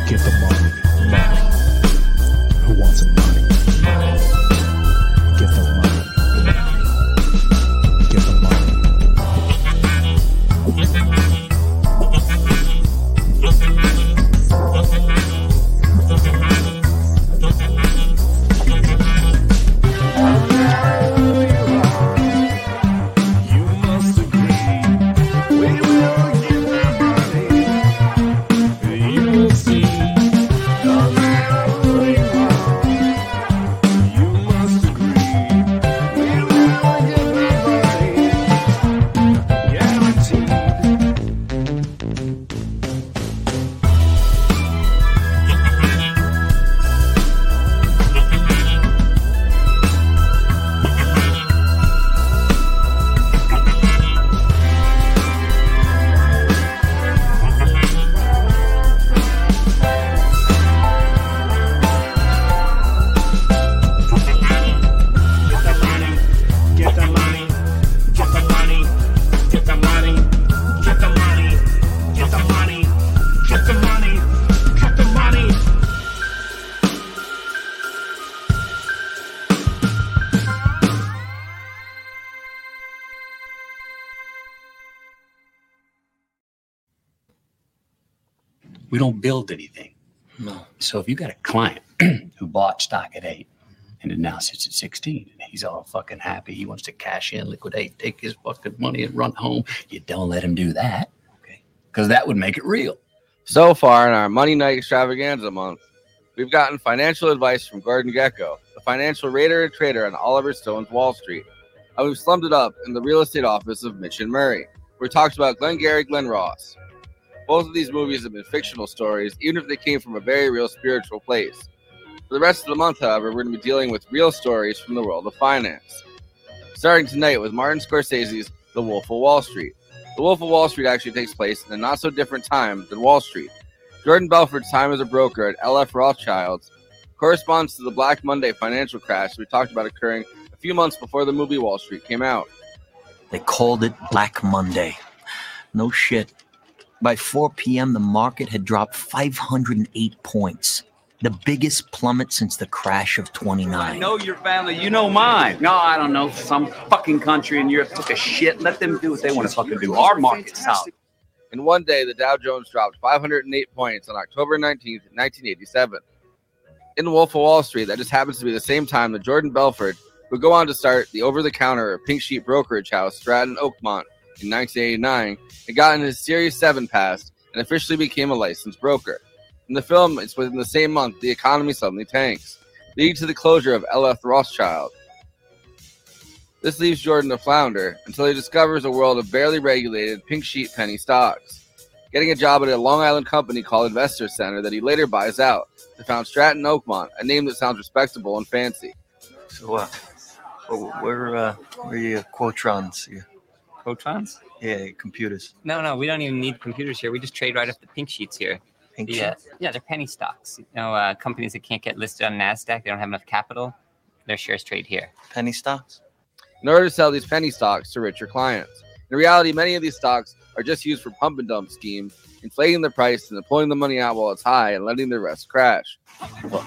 Get the money. Who wants some money? Get the money. Get the money. You must agree. We will give them money. You will see. No matter who you are. You must agree. We will give them money. Guaranteed. Get the money, get the money, get the money, get the money, get the money, get the money, get the money. We don't build anything. No. So if you got a client who bought stock at 8 and it now sits at 16 and he's all fucking happy, he wants to cash in, liquidate, take his fucking money and run home, you don't let him do that, okay? Because that would make it real. So far in our Money Night Extravaganza month, we've gotten financial advice from Gordon Gekko, the financial raider and trader on Oliver Stone's Wall Street. And we've slummed it up in the real estate office of Mitch and Murray, where he talks about Glengarry Glen Ross. Both of these movies have been fictional stories, even if they came from a very real spiritual place. For the rest of the month, however, we're going to be dealing with real stories from the world of finance. Starting tonight with Martin Scorsese's The Wolf of Wall Street. The Wolf of Wall Street actually takes place in a not-so-different time than Wall Street. Jordan Belfort's time as a broker at LF Rothschilds corresponds to the Black Monday financial crash we talked about occurring a few months before the movie Wall Street came out. They called it Black Monday. No shit. By 4 p.m., the market had dropped 508 points. The biggest plummet since the crash of 29. I know your family, you know mine. No, I don't know. Some fucking country in Europe took a shit. Let them do what they want to fucking do. Our market's solid. In one day, the Dow Jones dropped 508 points on October 19th, 1987. In the Wolf of Wall Street, that just happens to be the same time that Jordan Belfort would go on to start the over-the-counter pink sheet brokerage house Stratton Oakmont in 1989 and got in his Series 7 pass and officially became a licensed broker. In the film, it's within the same month the economy suddenly tanks, leading to the closure of LF Rothschild. This leaves Jordan to flounder until he discovers a world of barely regulated pink sheet penny stocks, getting a job at a Long Island company called Investor Center that he later buys out to found Stratton Oakmont, a name that sounds respectable and fancy. So, where are your Quotrons? Quotrons? Yeah, computers. No, we don't even need computers here. We just trade right off the pink sheets here. Pink Yeah, sheets? yeah, they're penny stocks. You know, companies that can't get listed on NASDAQ, they don't have enough capital, their shares trade here. Penny stocks? In order to sell these penny stocks to richer clients. In reality, many of these stocks are just used for pump and dump schemes, inflating the price and pulling the money out while it's high and letting the rest crash. Look,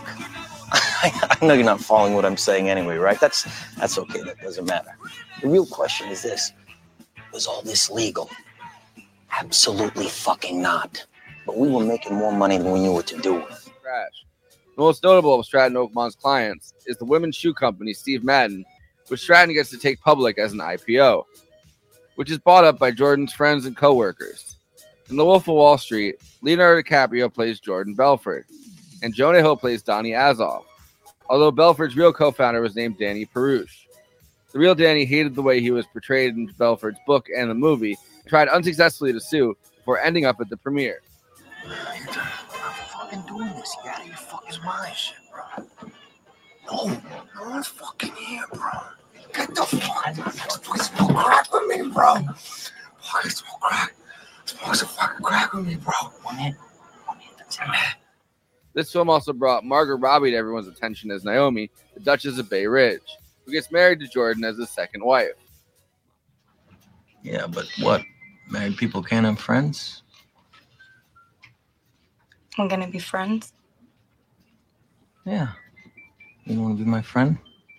I know you're not following what I'm saying anyway, right? That's okay. That doesn't matter. The real question is this. Was all this legal? Absolutely fucking not. But we were making more money than we knew what to do with. Crash. The most notable of Stratton Oakmont's clients is the women's shoe company Steve Madden, which Stratton gets to take public as an IPO, which is bought up by Jordan's friends and co-workers. In The Wolf of Wall Street, Leonardo DiCaprio plays Jordan Belfort, and Jonah Hill plays Donnie Azoff, although Belfort's real co-founder was named Danny Perush. The real Danny hated the way he was portrayed in Belfort's book and the movie, and tried unsuccessfully to sue before ending up at the premiere. You're fucking doing this. You out of your fucking mind, shit, bro. No one's fucking here, bro. Get the fuck smoke crack with me, bro. Fucking smoke crack. Smoke some fucking crack with me, bro. One hit, that's it. This film also brought Margot Robbie to everyone's attention as Naomi, the Duchess of Bay Ridge, who gets married to Jordan as his second wife. Yeah, but what? Married people can't have friends? We're gonna be friends. Yeah. You want to be my friend?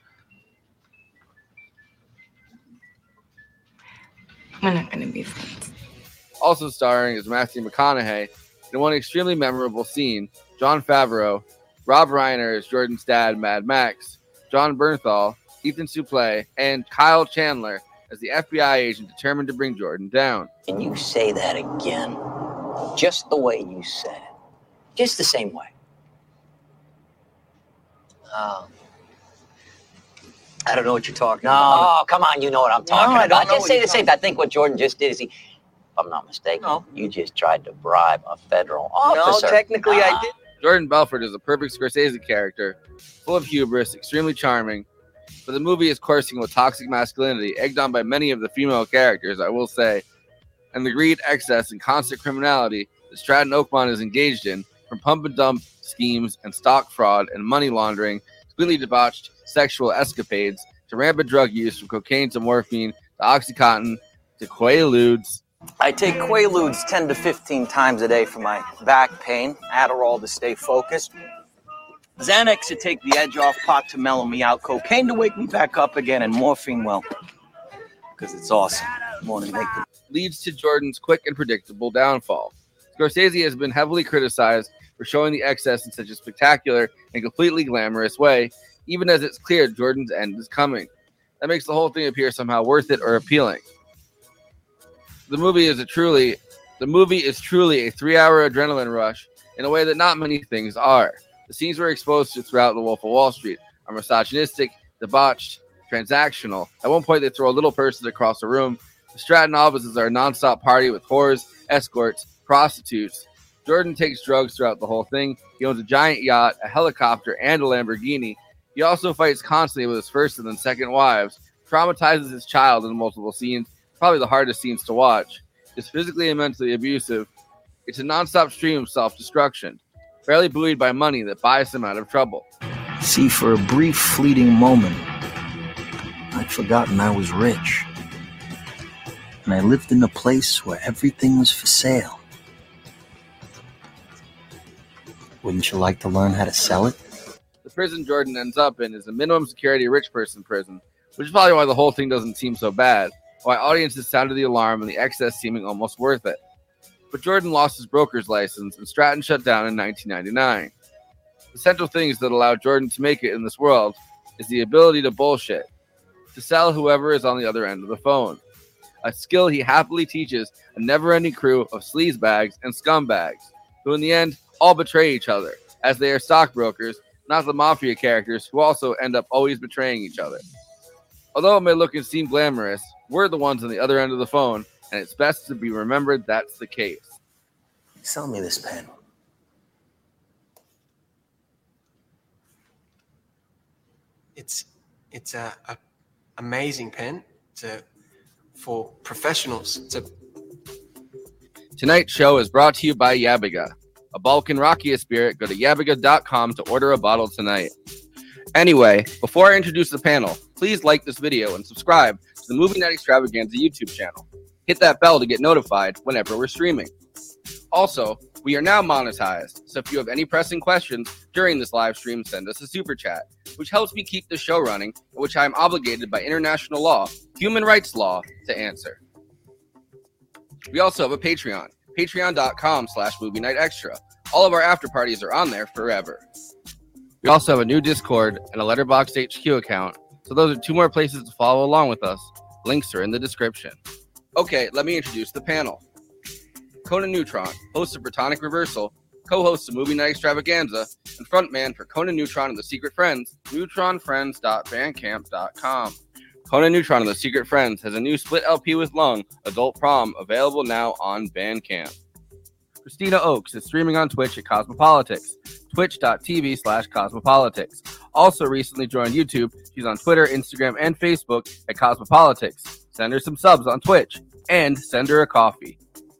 We're not gonna be friends. Also starring is Matthew McConaughey in one extremely memorable scene. Jon Favreau, Rob Reiner as Jordan's dad, Mad Max, John Bernthal, Ethan Suplee, and Kyle Chandler as the FBI agent determined to bring Jordan down. Can you say that again? Just the way you said it. Just the same way. I don't know what you're talking about. Oh, come on, you know what I'm talking about. I just say the same thing. I think what Jordan just did is if I'm not mistaken, you just tried to bribe a federal officer. No, technically I did. Jordan Belfort is a perfect Scorsese character, full of hubris, extremely charming, but the movie is coursing with toxic masculinity, egged on by many of the female characters, I will say, and the greed, excess, and constant criminality that Stratton Oakmont is engaged in, from pump and dump schemes and stock fraud and money laundering, completely debauched sexual escapades, to rampant drug use from cocaine to morphine to Oxycontin to Quaaludes. I take Quaaludes 10 to 15 times a day for my back pain, Adderall to stay focused, Xanax to take the edge off, pot to mellow me out, cocaine to wake me back up again, and morphine, well, because it's awesome. Leads to Jordan's quick and predictable downfall. Scorsese has been heavily criticized for showing the excess in such a spectacular and completely glamorous way, even as it's clear Jordan's end is coming. That makes the whole thing appear somehow worth it or appealing. The movie is truly a 3-hour adrenaline rush in a way that not many things are. The scenes we're exposed to throughout The Wolf of Wall Street are misogynistic, debauched, transactional. At one point, they throw a little person across the room. The Stratton offices are a nonstop party with whores, escorts, prostitutes. Jordan takes drugs throughout the whole thing. He owns a giant yacht, a helicopter, and a Lamborghini. He also fights constantly with his first and then second wives, traumatizes his child in multiple scenes, probably the hardest scenes to watch, is physically and mentally abusive. It's a nonstop stream of self-destruction, barely buoyed by money that buys him out of trouble. See, for a brief, fleeting moment, I'd forgotten I was rich. And I lived in a place where everything was for sale. Wouldn't you like to learn how to sell it? The prison Jordan ends up in is a minimum security rich person prison, which is probably why the whole thing doesn't seem so bad, why audiences sounded the alarm and the excess seeming almost worth it. But Jordan lost his broker's license and Stratton shut down in 1999. The central things that allow Jordan to make it in this world is the ability to bullshit, to sell whoever is on the other end of the phone, a skill he happily teaches a never-ending crew of sleazebags and scumbags, who in the end all betray each other, as they are stockbrokers, not the mafia characters who also end up always betraying each other. Although it may look and seem glamorous, we're the ones on the other end of the phone, and it's best to be remembered that's the case. Sell me this pen. It's a amazing pen for professionals. Tonight's show is brought to you by Yabiga. A Balkan Rakia spirit, go to yabiga.com to order a bottle tonight. Anyway, before I introduce the panel, please like this video and subscribe to the Movie Night Extravaganza YouTube channel. Hit that bell to get notified whenever we're streaming. Also, we are now monetized, so if you have any pressing questions during this live stream, send us a super chat, which helps me keep the show running, which I am obligated by international law, human rights law, to answer. We also have a Patreon, patreon.com/Movie Night Extra. All of our after parties are on there forever. We also have a new Discord and a Letterboxd HQ account, so those are two more places to follow along with us. Links are in the description. Okay, let me introduce the panel. Conan Neutron, host of Protonic Reversal, co-host of Movie Night Extravaganza, and frontman for Conan Neutron and the Secret Friends, neutronfriends.bandcamp.com. Conan Neutron and the Secret Friends has a new split LP with Lung, Adult Prom, available now on Bandcamp. Christina Oakes is streaming on Twitch at Cosmopolitics, twitch.tv/Cosmopolitics. Also recently joined YouTube, she's on Twitter, Instagram, and Facebook at Cosmopolitics. Send her some subs on Twitch, and send her a coffee.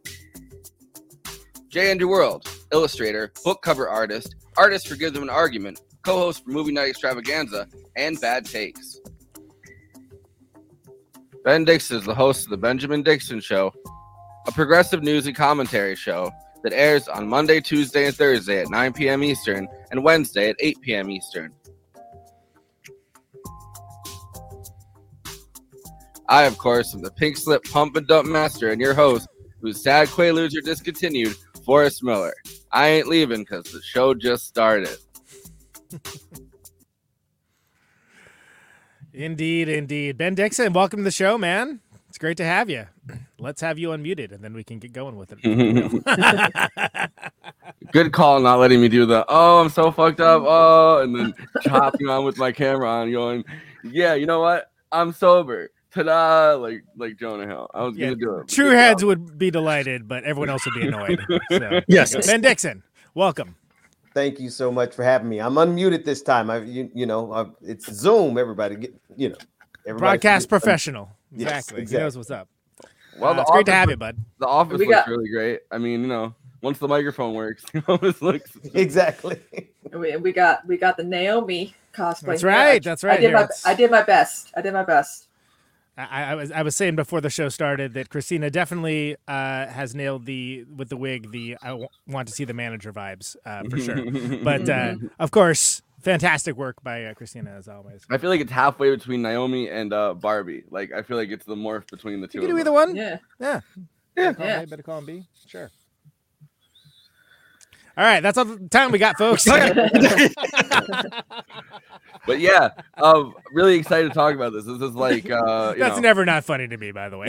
J. Andrew World, illustrator, book cover artist for Give Them an Argument, co-host for Movie Night Extravaganza, and Bad Takes. Ben Dixon is the host of The Benjamin Dixon Show, a progressive news and commentary show that airs on Monday, Tuesday, and Thursday at 9 p.m. Eastern and Wednesday at 8 p.m. Eastern. I, of course, am the Pink Slip Pump and Dump Master and your host, whose sad Quaaludes are discontinued, Forrest Miller. I ain't leaving because the show just started. Indeed. Ben Dixon, welcome to the show, man. It's great to have you. Let's have you unmuted, and then we can get going with it. Good call, not letting me do the, I'm so fucked up, and then chopping on with my camera on, going, yeah, you know what? I'm sober. Ta-da! Like Jonah Hill. I was gonna do it. True heads would be delighted, but everyone else would be annoyed. So, Yes. Ben Dixon, welcome. Thank you so much for having me. I'm unmuted this time. It's Zoom. Everybody, everybody Broadcast professional. Yes, Exactly. exactly. He knows what's up. Well, It's great to have you, bud. The office looks really great. I mean, once the microphone works, it always looks exactly. We got the Naomi cosplay. That's right. That's right. I did my best. I was saying before the show started that Christina definitely has nailed with the wig want to see the manager vibes for sure. But of course, fantastic work by Christina as always. I feel like it's halfway between Naomi and Barbie. Like I feel like it's the morph between the two. You can of do them. either one. Yeah. Better call him B. Sure. All right, that's all the time we got, folks. But yeah, really excited to talk about this. This is like that's never not funny to me, by the way.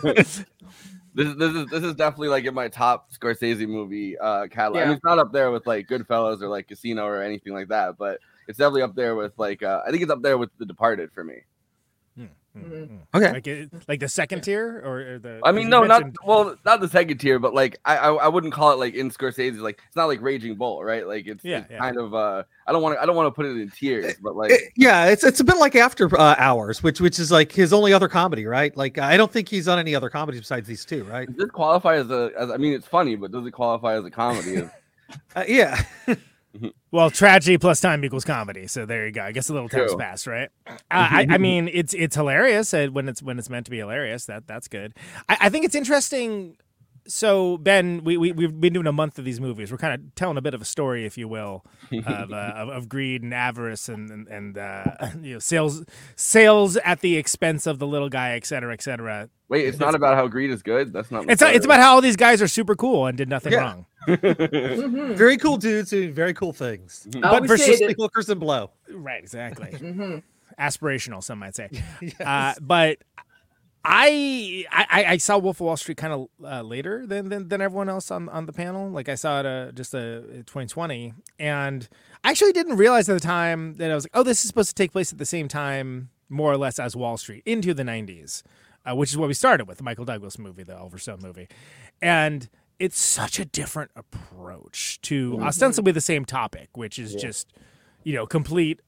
This is definitely like in my top Scorsese movie catalog. Yeah. I mean, it's not up there with like Goodfellas or like Casino or anything like that, but it's definitely up there with like I think it's up there with The Departed for me. Okay. Like the second tier or the. I mean, no, not the second tier, but like I wouldn't call it like in Scorsese. Like it's not like Raging Bull, right? Like it's kind of I don't want to put it in tiers, but like it's a bit like After Hours, which is like his only other comedy, right? Like I don't think he's on any other comedies besides these two, right? Does this qualify as I mean, it's funny, but does it qualify as a comedy? Yeah. Well, tragedy plus time equals comedy. So there you go. I guess a little time's passed, right? I mean, it's hilarious when it's meant to be hilarious. That's good. I think it's interesting. So Ben, we've been doing a month of these movies. We're kind of telling a bit of a story, if you will, of greed and avarice and sales at the expense of the little guy, et cetera, et cetera. Wait, it's not about how greed is good. That's not. It's about how all these guys are super cool and did nothing wrong. Very cool dudes doing very cool things. But versus the hookers and blow. Right, exactly. Aspirational, some might say. Yes. But I saw Wolf of Wall Street kind of later than everyone else on the panel. Like I saw it just 2020, and I actually didn't realize at the time that I was like, oh, this is supposed to take place at the same time, more or less, as Wall Street into the 90s, which is what we started with, the Michael Douglas movie, the Oliver Stone movie, and it's such a different approach to ostensibly the same topic, which is just complete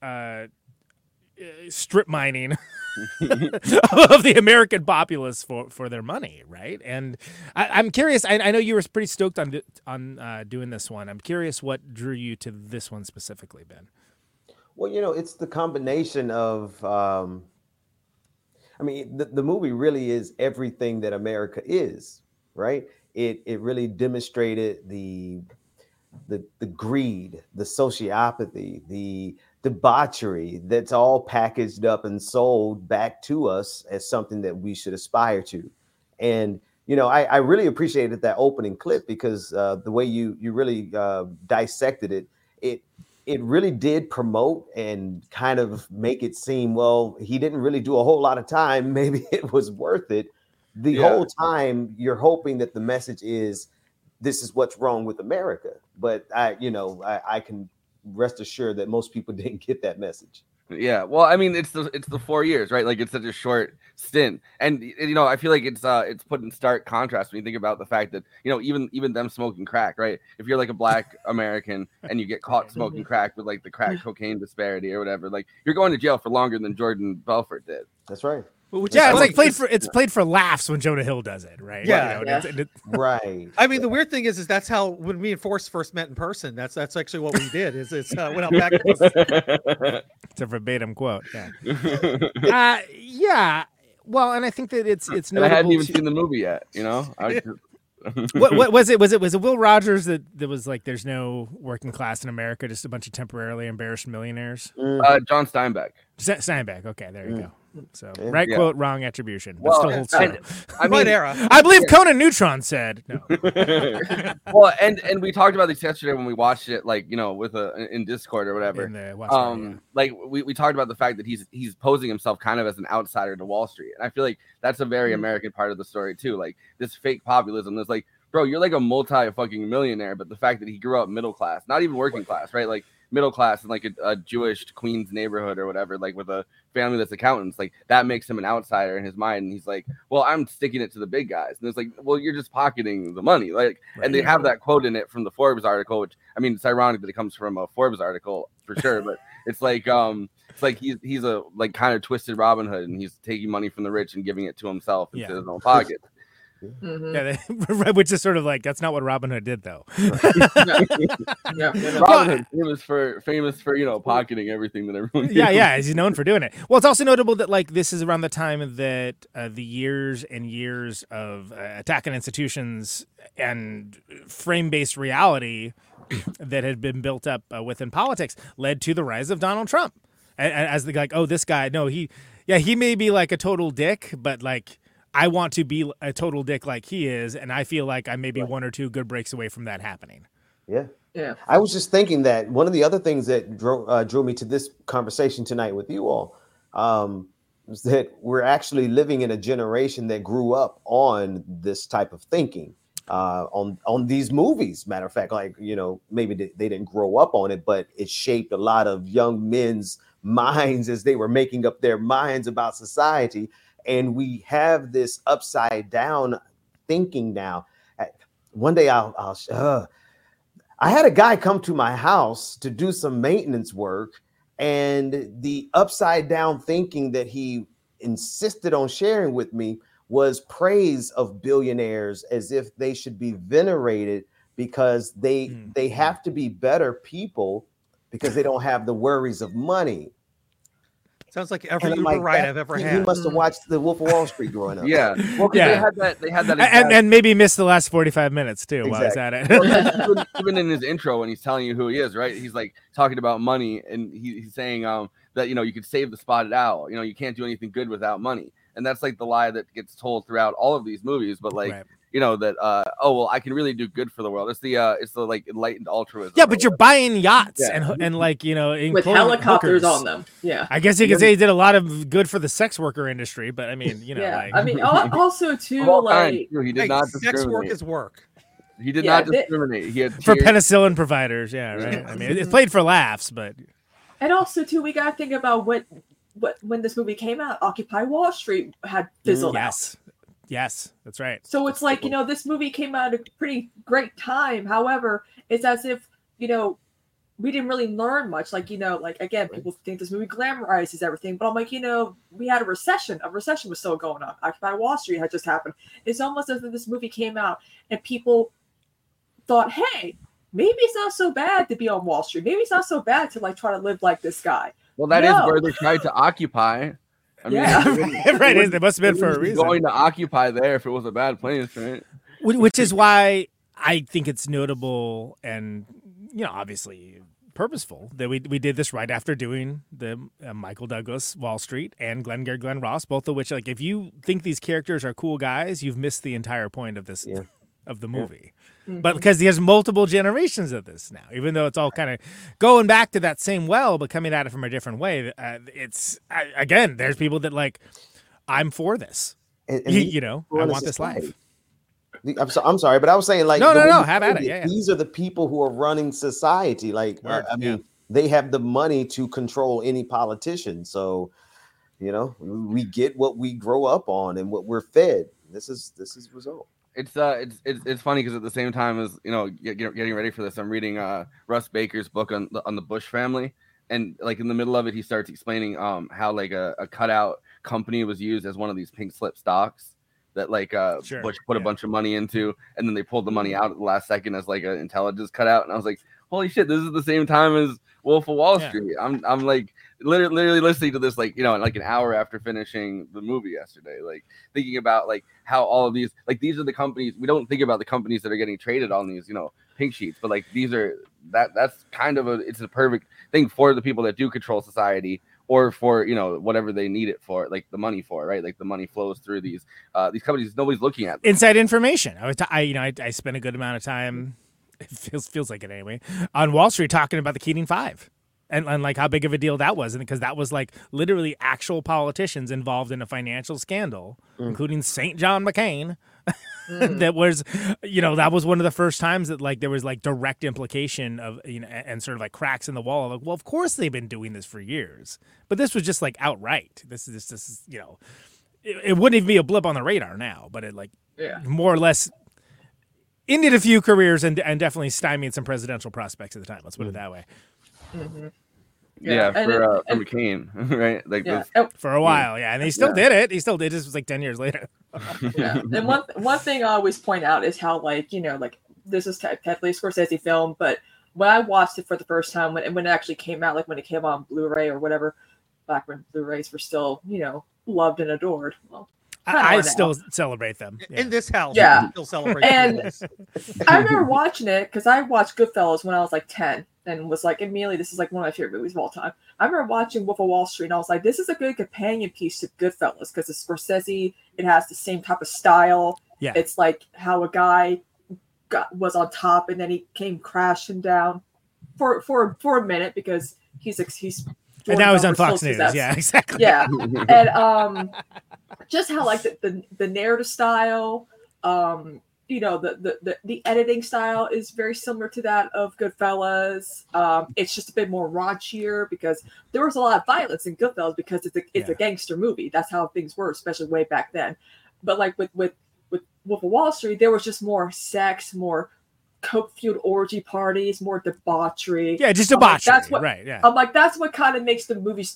strip mining of the American populace for their money, right? And I'm curious. I know you were pretty stoked on doing this one. I'm curious what drew you to this one specifically, Ben. Well, it's the combination of. I mean, the movie really is everything that America is, right? It really demonstrated the greed, the sociopathy, the debauchery that's all packaged up and sold back to us as something that we should aspire to. And I really appreciated that opening clip because the way you really dissected it really did promote and kind of make it seem, well, he didn't really do a whole lot of time. Maybe it was worth it. The whole time you're hoping that the message is, this is what's wrong with America. But I can rest assured that most people didn't get that message. Yeah, well, I mean, it's the 4 years, right? Like it's such a short stint, and I feel like it's put in stark contrast when you think about the fact that even them smoking crack, right? If you're like a Black American and you get caught smoking crack with like the crack cocaine disparity or whatever, like you're going to jail for longer than Jordan Belfort did. That's right. It's played for laughs when Jonah Hill does it, right? Yeah, right. I mean, the weird thing is that's how when me and Forrest first met in person. That's actually what we did. It's went out back. It's a verbatim quote. Yeah. Well, and I think that it's. And I hadn't even seen the movie yet. what was it? Was it Will Rogers that was like, there's no working class in America, just a bunch of temporarily embarrassed millionaires? John Steinbeck. Steinbeck. Okay, there you go. So Yeah. right Yeah. quote, wrong attribution, but Well, still holds true. I mean, era. I believe Conan Neutron said no. Well, and we talked about this yesterday when we watched it, like, you know, with in Discord or whatever. In the Watch Party, yeah. Like we talked about the fact that he's posing himself kind of as an outsider to Wall Street, and I feel like that's a very American part of the story too. Like this fake populism. That's like, bro, you're like a multi-fucking millionaire, but the fact that he grew up middle class, not even working class, right? Like middle class in like a Jewish Queens neighborhood or whatever, like with a family that's accountants, like that makes him an outsider in his mind. And he's like, well, I'm sticking it to the big guys. And it's like, well, you're just pocketing the money. Like, and they have that quote in it from the Forbes article, which, I mean, it's ironic that it comes from a Forbes article for sure, but it's like he's a like kind of twisted Robin Hood, and he's taking money from the rich and giving it to himself into his own pocket. Yeah, which is sort of like, that's not what Robin Hood did, though. Robin Hood famous for, you know, pocketing everything that everyone. Yeah, he's known for doing it. Well, it's also notable that like this is around the time that the years and years of attacking institutions and frame-based reality that had been built up within politics led to the rise of Donald Trump. As the like, oh, this guy, no, he may be like a total dick, but like, I want to be a total dick like he is, and I feel like I'm maybe one or two good breaks away from that happening. Yeah. I was just thinking that one of the other things that drew me to this conversation tonight with you all was that we're actually living in a generation that grew up on this type of thinking, on these movies. Matter of fact, like, you know, maybe they didn't grow up on it, but it shaped a lot of young men's minds as they were making up their minds about society. And we have this upside down thinking now. One day I had a guy come to my house to do some maintenance work, and the upside down thinking that he insisted on sharing with me was praise of billionaires as if they should be venerated because they have to be better people because they don't have the worries of money. Sounds like every Uber ride I've ever had. He must have watched The Wolf of Wall Street growing up. Yeah. Well, they had that and maybe missed the last 45 minutes too while I was at it. Well, even in his intro when he's telling you who he is, right? He's like talking about money, and he's saying that, you know, you could save the spotted owl. You know, you can't do anything good without money. And that's like the lie that gets told throughout all of these movies. But like, you know, that oh well, I can really do good for the world. It's the like enlightened altruism. Yeah, but you're buying yachts and like, you know, with helicopters hookers on them. Yeah, I guess you could say he did a lot of good for the sex worker industry, but I mean, you know, like, I mean, also too, like, he did not sex discriminate. work is work. He did not discriminate. He had for penicillin providers. Yeah, right. I mean, it's played for laughs, but and also too, we gotta think about what when this movie came out, Occupy Wall Street had fizzled out. Yes, that's right. So it's like, you know, this movie came out at a pretty great time. However, it's as if, you know, we didn't really learn much. Like, you know, like, again, people think this movie glamorizes everything, but I'm like, you know, we had a recession. A recession was still going on. Occupy Wall Street had just happened. It's almost as if this movie came out and people thought, hey, maybe it's not so bad to be on Wall Street. Maybe it's not so bad to like try to live like this guy. Well, that is where they tried to occupy. I mean, right. It must have been for a reason. Going to occupy there if it was a bad place, right? Which is why I think it's notable and, you know, obviously purposeful that we did this right after doing the Michael Douglas Wall Street and Glengarry Glen Ross, both of which, like, if you think these characters are cool guys, you've missed the entire point of this of the movie. But because there's multiple generations of this now, even though it's all kind of going back to that same well, but coming at it from a different way. Again, there's people that like, I'm for this. And you know, I want this life. I'm sorry, but I was saying like, no, have at it. Yeah. These are the people who are running society. Like, I mean, they have the money to control any politician. So, you know, we get what we grow up on and what we're fed. This is result. It's funny because at the same time as, you know, getting ready for this, I'm reading Russ Baker's book on the Bush family, and like in the middle of it, he starts explaining how like a cutout company was used as one of these pink slip stocks that like Bush put a bunch of money into, and then they pulled the money out at the last second as like an intelligence cutout, and I was like, holy shit, this is the same time as Wolf of Wall Yeah. Street. I'm like literally listening to this like like an hour after finishing the movie yesterday, like thinking about like how all of these these are the companies we don't think about the companies that are getting traded on these pink sheets, but like these are that's kind of it's a perfect thing for the people that do control society, or for whatever they need it for, like the money for, right? Like the money flows through these companies. Nobody's looking at them. Inside information. I spent a good amount of time. It feels like it anyway on Wall Street talking about the Keating Five. And like how big of a deal that was, and because that was like literally actual politicians involved in a financial scandal, including St. John McCain. That was, that was one of the first times that like there was like direct implication of and sort of like cracks in the wall. Like, well, of course they've been doing this for years, but this was just like outright. This is it wouldn't even be a blip on the radar now, but it like more or less ended a few careers and definitely stymied some presidential prospects at the time. Let's put it that way. Mm-hmm. Yeah, for McCain, right? Like for a while, and he still did it. He still did. This was like 10 years later. And one thing I always point out is how like this is technically a Scorsese film, but when I watched it for the first time, when it actually came out, like when it came on Blu-ray or whatever, back when Blu-rays were still loved and adored. Well, I still celebrate them in this house. Yeah, we still celebrate. And I remember watching it because I watched Goodfellas when I was like 10. And was like, immediately, this is like one of my favorite movies of all time. I remember watching Wolf of Wall Street, and I was like, this is a good companion piece to Goodfellas because it's Scorsese. It has the same type of style. Yeah. It's like how a guy was on top, and then he came crashing down for a minute because he's and now he's on Fox News. Yeah, exactly. Yeah, and just how like the narrative style. The editing style is very similar to that of Goodfellas. It's just a bit more raunchier because there was a lot of violence in Goodfellas because it's a gangster movie. That's how things were, especially way back then. But like with Wolf of Wall Street, there was just more sex, more coke-fueled orgy parties, more debauchery. Yeah, just debauchery. Right. Yeah. I'm like, that's what kind of makes the movies,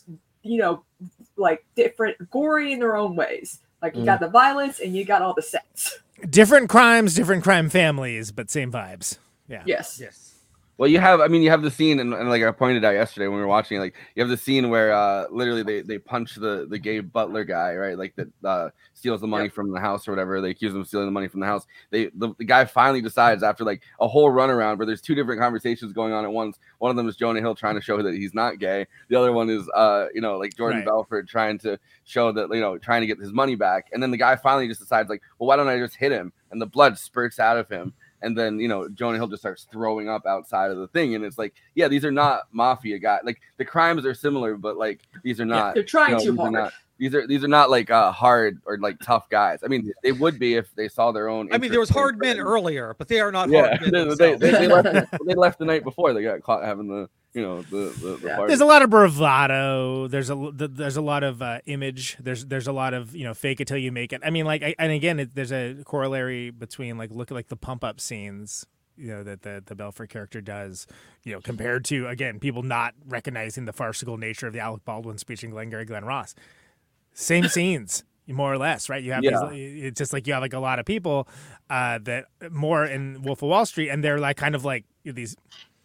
like different, gory in their own ways. Like you got the violence and you got all the sex. Different crimes, different crime families, but same vibes. Yeah. Yes. Well, you have the scene, and like I pointed out yesterday when we were watching, like you have the scene where literally they punch the gay butler guy, right? Like that steals the money from the house or whatever. They accuse him of stealing the money from the house. The guy finally decides after like a whole runaround where there's two different conversations going on at once. One of them is Jonah Hill trying to show that he's not gay. The other one is like Jordan Belfort trying to show that trying to get his money back. And then the guy finally just decides like, well, why don't I just hit him? And the blood spurts out of him. And then, Jonah Hill just starts throwing up outside of the thing. And it's like, yeah, these are not mafia guys. Like the crimes are similar, but like these are not. They're trying too hard. These are not like hard or like tough guys. I mean, they would be if they saw their own. I mean, there was hard men earlier, but they are not hard men. They left the night before they got caught having the party. There's a lot of bravado. There's a lot of image. There's a lot of fake it till you make it. I mean, and again, there's a corollary between look at the pump up scenes that the Belfort character does, compared to again people not recognizing the farcical nature of the Alec Baldwin speech in Glengarry Glen Ross. Same scenes. More or less, right? You have it's just like you have a lot of people that more in Wolf of Wall Street, and they're kind of these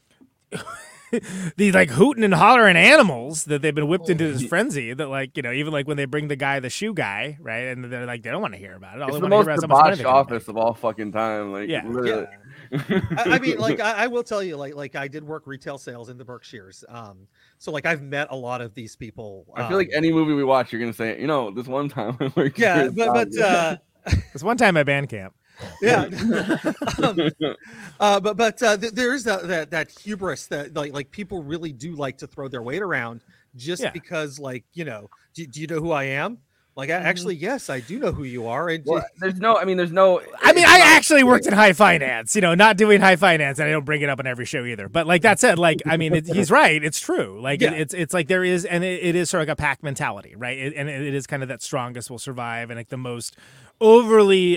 these hooting and hollering animals that they've been whipped into this frenzy that even when they bring the guy, the shoe guy, right, and they're they don't want to hear about it. All it's they the want to most hear about debauched office of all fucking time. Literally. I mean, I will tell you, I did work retail sales in the Berkshires. So I've met a lot of these people. I feel like any movie we watch, you're gonna say, this one time I worked. Yeah, but this one time at band camp. Yeah, but there's that hubris that people really do like to throw their weight around just because do you know who I am? Actually, yes, I do know who you are. And I actually worked in high finance, not doing high finance, and I don't bring it up on every show either. But that said, he's right. It's true. It's like there is, and it is sort of a pack mentality, right? And it is kind of that strongest will survive, and the most overly,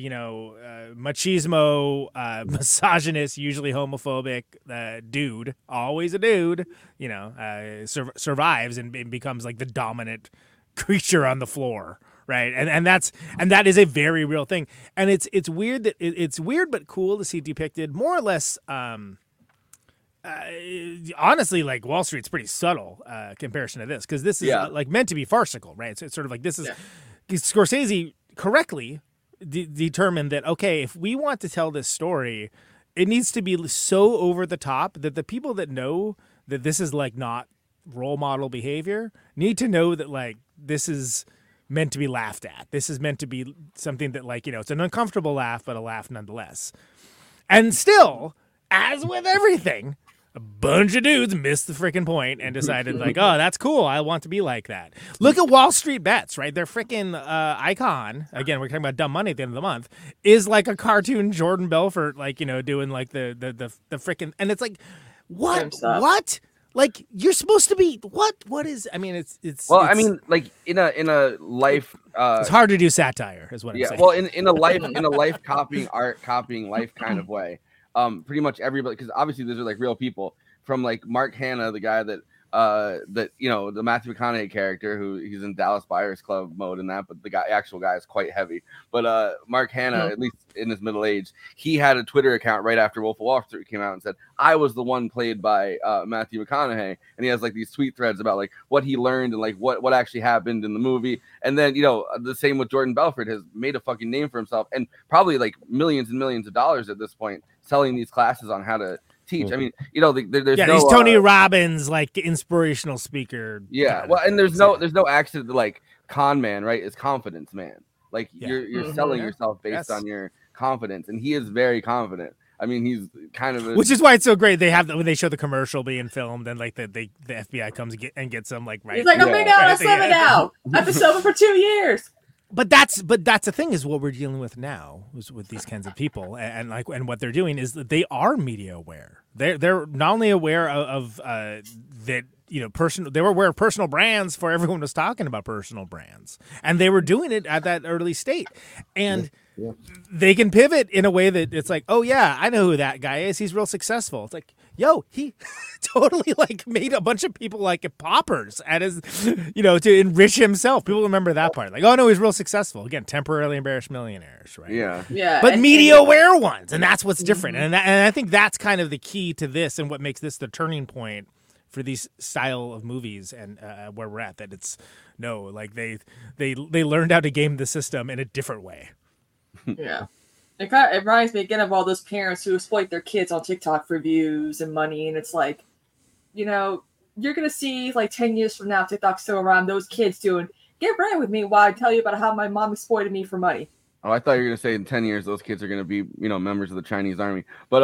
machismo, misogynist, usually homophobic dude, always a dude, survives and becomes the dominant creature on the floor, right? And that is a very real thing. And it's weird that it's weird but cool to see depicted more or less honestly, like Wall Street's pretty subtle comparison to this, because this is like meant to be farcical, right? So it's sort of like this is Scorsese correctly determined that, okay, if we want to tell this story, it needs to be so over the top that the people that know that this is like not role model behavior need to know that like this is meant to be laughed at. This is meant to be something that, like, you know, it's an uncomfortable laugh, but a laugh nonetheless. And still, as with everything, a bunch of dudes missed the freaking point and decided, like, oh, that's cool. I want to be like that. Look at Wall Street Bets, right? Their freaking icon, again, we're talking about dumb money at the end of the month, is like a cartoon Jordan Belfort, like, you know, doing like the freaking, and it's like, what? What? Like, you're supposed to be what is, I mean, it's well, I mean, like in a life it's hard to do satire is what I'm saying. Well, in a life copying art, copying life kind of way. Pretty much everybody, because obviously these are like real people, from like Mark Hanna, the guy that you know, the Matthew McConaughey character, who he's in Dallas Buyers Club mode and that, but the actual guy is quite heavy. But Mark Hanna, at least in his middle age, he had a Twitter account right after Wolf of Wall Street came out and said, I was the one played by Matthew McConaughey, and he has like these tweet threads about like what he learned and like what actually happened in the movie. And then, you know, the same with Jordan Belfort, has made a fucking name for himself and probably like millions and millions of dollars at this point selling these classes on how to teach. I mean, you know, there's no, he's Tony Robbins, like inspirational speaker. Yeah, well, and there's no accident. Like con man, right? Is confidence man. Like you're selling yourself based on your confidence, and he is very confident. I mean, he's kind of which is why it's so great. They have when they show the commercial being filmed, and like the FBI comes and gets them. Like, right, he's like, I'm big out, I'm 7 now. I've been sober for 2 years. But that's the thing, is what we're dealing with now is with these kinds of people, and what they're doing is that they are media aware. They're not only aware of that, you know, they were aware of personal brands for everyone was talking about personal brands, and they were doing it at that early state, and they can pivot in a way that it's like, oh yeah, I know who that guy is. He's real successful. It's like, yo, he totally like made a bunch of people like paupers at his, you know, to enrich himself. People remember that part. Like, oh no, he's real successful. Again, temporarily embarrassed millionaires, right? Yeah. But media aware ones, and that's what's different. And I think that's kind of the key to this, and what makes this the turning point for these style of movies, and where we're at. That it's like they learned how to game the system in a different way. Yeah. It reminds me again of all those parents who exploit their kids on TikTok for views and money. And it's like, you know, you're going to see like 10 years from now, TikTok's still around, those kids doing, get right with me while I tell you about how my mom exploited me for money. Oh, I thought you were going to say in 10 years, those kids are going to be, you know, members of the Chinese army. But,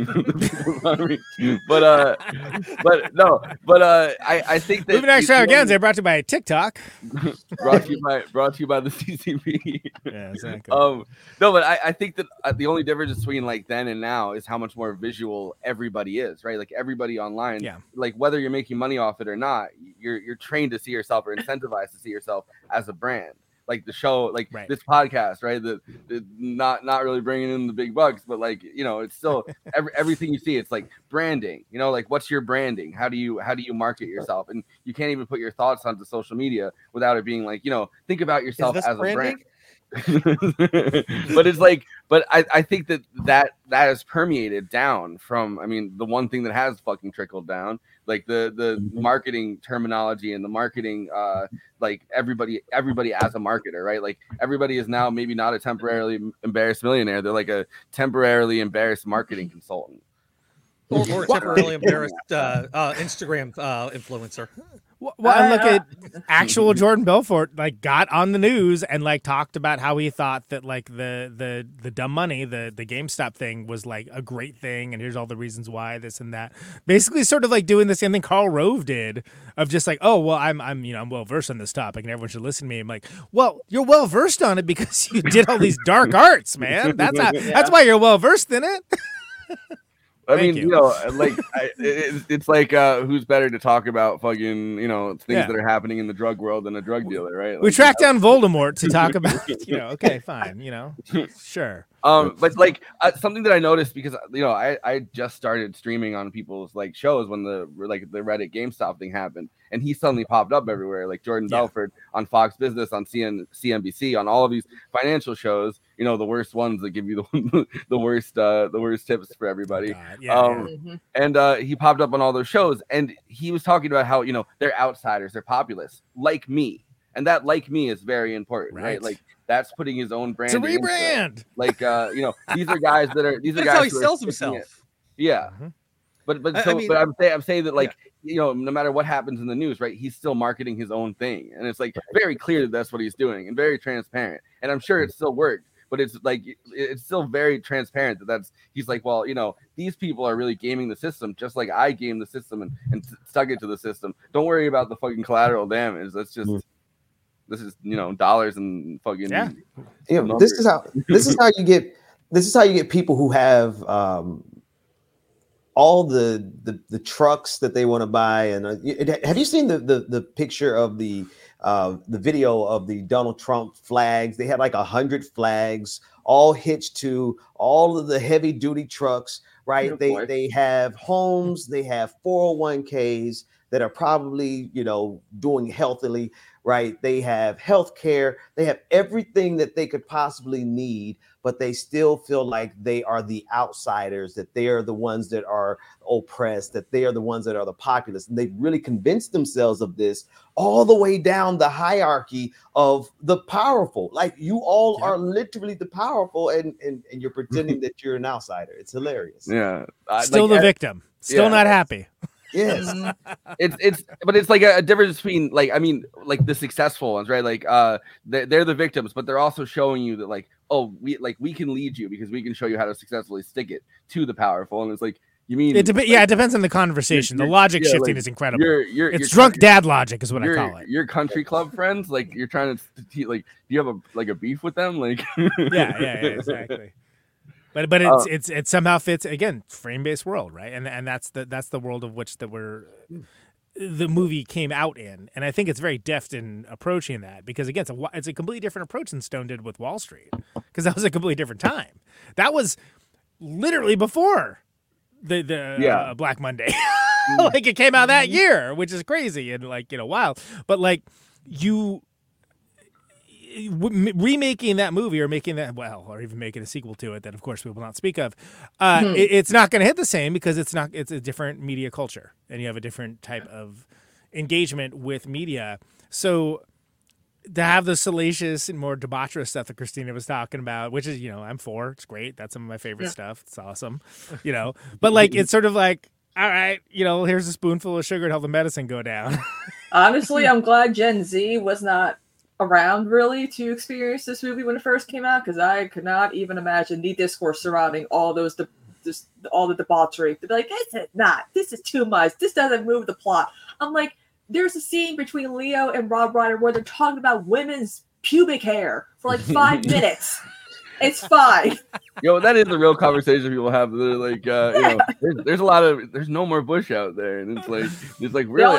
I think that Moving Extravaganza brought to you by TikTok. brought to you by the CCP. Yeah, exactly. No, but I think that the only difference between like then and now is how much more visual everybody is, right? Like everybody online, like whether you're making money off it or not, you're trained to see yourself or incentivized to see yourself as a brand. Like the show, like this podcast, right? The not really bringing in the big bucks, but like, you know, it's still everything you see. It's like branding, you know, like what's your branding? How do you market yourself? And you can't even put your thoughts onto social media without it being like, you know, think about yourself as a brand. But it's like, but I think that has permeated down from, I mean, the one thing that has fucking trickled down, like the marketing terminology and the marketing, like everybody as a marketer, right? Like everybody is now maybe not a temporarily embarrassed millionaire. They're like a temporarily embarrassed marketing consultant. Or a temporarily embarrassed Instagram influencer. Well, and look at actual Jordan Belfort, like got on the news and like talked about how he thought that like the dumb money, the GameStop thing was like a great thing, and here's all the reasons why, this and that. Basically, sort of like doing the same thing Karl Rove did, of just like, oh well, I'm well versed on this topic, and everyone should listen to me. I'm like, well, you're well versed on it because you did all these dark arts, man. That's why you're well versed in it. I mean, you know, like it's like who's better to talk about fucking, you know, things that are happening in the drug world than a drug dealer, right? Like, we tracked down Voldemort to talk about, you know, okay, fine, you know, sure. But like something that I noticed, because I just started streaming on people's like shows when the Reddit GameStop thing happened, and he suddenly popped up everywhere, like Jordan Belfort on Fox Business, on CNBC, on all of these financial shows, the worst ones that give you the worst tips for everybody. And he popped up on all those shows, and he was talking about how they're outsiders, they're populists like me. And that, like me, is very important, right? Like that's putting his own brand. It's a rebrand. Like, these are guys that are. These are That's guys how he who are sells sticking himself. it. Yeah, but I'm saying that, like, no matter what happens in the news, right? He's still marketing his own thing, and it's like very clear that that's what he's doing, and very transparent. And I'm sure it still worked, but it's like it's still very transparent that he's like, well, these people are really gaming the system, just like I gamed the system and stuck it to the system. Don't worry about the fucking collateral damage. That's just. This is dollars and fucking This is how you get people who have all the trucks that they want to buy. And have you seen the picture of the video of the Donald Trump flags? They had like 100 flags all hitched to all of the heavy duty trucks, right? They have homes, they have 401ks that are probably doing healthily. Right. They have health care. They have everything that they could possibly need, but they still feel like they are the outsiders, that they are the ones that are oppressed, that they are the ones that are the populace. And they really convinced themselves of this all the way down the hierarchy of the powerful. Like you all are literally the powerful and you're pretending that you're an outsider. It's hilarious. Yeah. Still the victim. Still not happy. Yes. But it's like a difference between like the successful ones, right? Like they're the victims, but they're also showing you that like, oh, we can lead you because we can show you how to successfully stick it to the powerful. And it's like, you mean it depends on the conversation. The logic shifting is incredible. It's drunk dad logic is what I call it. Your country club friends, like you're trying to like, do you have a beef with them? Like yeah, exactly. But it somehow fits, again, frame-based world, right? And that's the world of which the movie came out in, and I think it's very deft in approaching that because again it's a completely different approach than Stone did with Wall Street because that was a completely different time. That was literally before the Black Monday, like it came out that year, which is crazy and like wild. But like remaking that movie or making that or even making a sequel to it that of course we will not speak of it's not going to hit the same because it's a different media culture and you have a different type of engagement with media. So to have the salacious and more debaucherous stuff that Christina was talking about, which is I'm for, it's great, that's some of my favorite stuff, it's awesome, but like it's sort of like, all right, here's a spoonful of sugar to help the medicine go down. Honestly, I'm glad Gen Z was not around really to experience this movie when it first came out because I could not even imagine the discourse surrounding all those all the debauchery. To be like, this is too much. This doesn't move the plot. I'm like, there's a scene between Leo and Rob Reiner where they're talking about women's pubic hair for like 5 minutes. It's fine. That is the real conversation people have. They're like, there's no more Bush out there, and it's like really.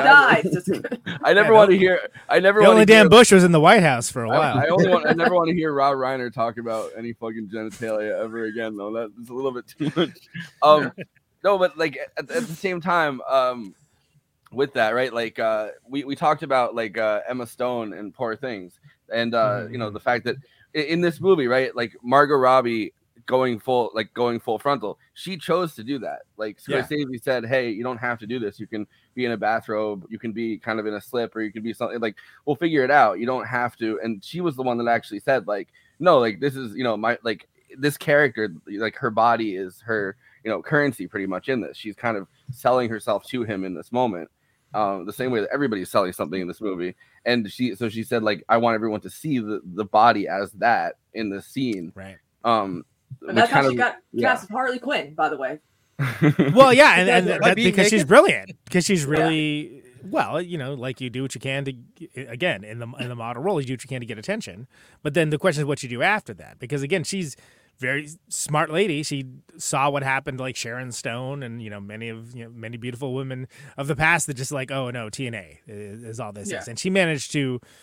I never want to hear. The only damn Bush was in the White House for a while. I never want to hear Rob Reiner talk about any fucking genitalia ever again. Though that's a little bit too much. No, but like at the same time, with that, right? Like we talked about like Emma Stone and Poor Things, and the fact that. In this movie, right, like Margot Robbie going full frontal, she chose to do that. Like Scorsese said, hey, you don't have to do this. You can be in a bathrobe, you can be kind of in a slip, or you can be something like, we'll figure it out. You don't have to. And she was the one that actually said, like, no, like this is, my like this character, like her body is her, currency pretty much in this. She's kind of selling herself to him in this moment. The same way that everybody's selling something in this movie. And she said, like, I want everyone to see the body as that in the scene. Right. And that's how she got cast as Harley Quinn, by the way. Well, yeah, and that, because she's brilliant. Because she's really like you do what you can to, again, in the model role, you do what you can to get attention. But then the question is what you do after that. Because again, she's very smart lady. She saw what happened to like Sharon Stone and many beautiful women of the past that just like, oh no, TNA is all this is, and she managed to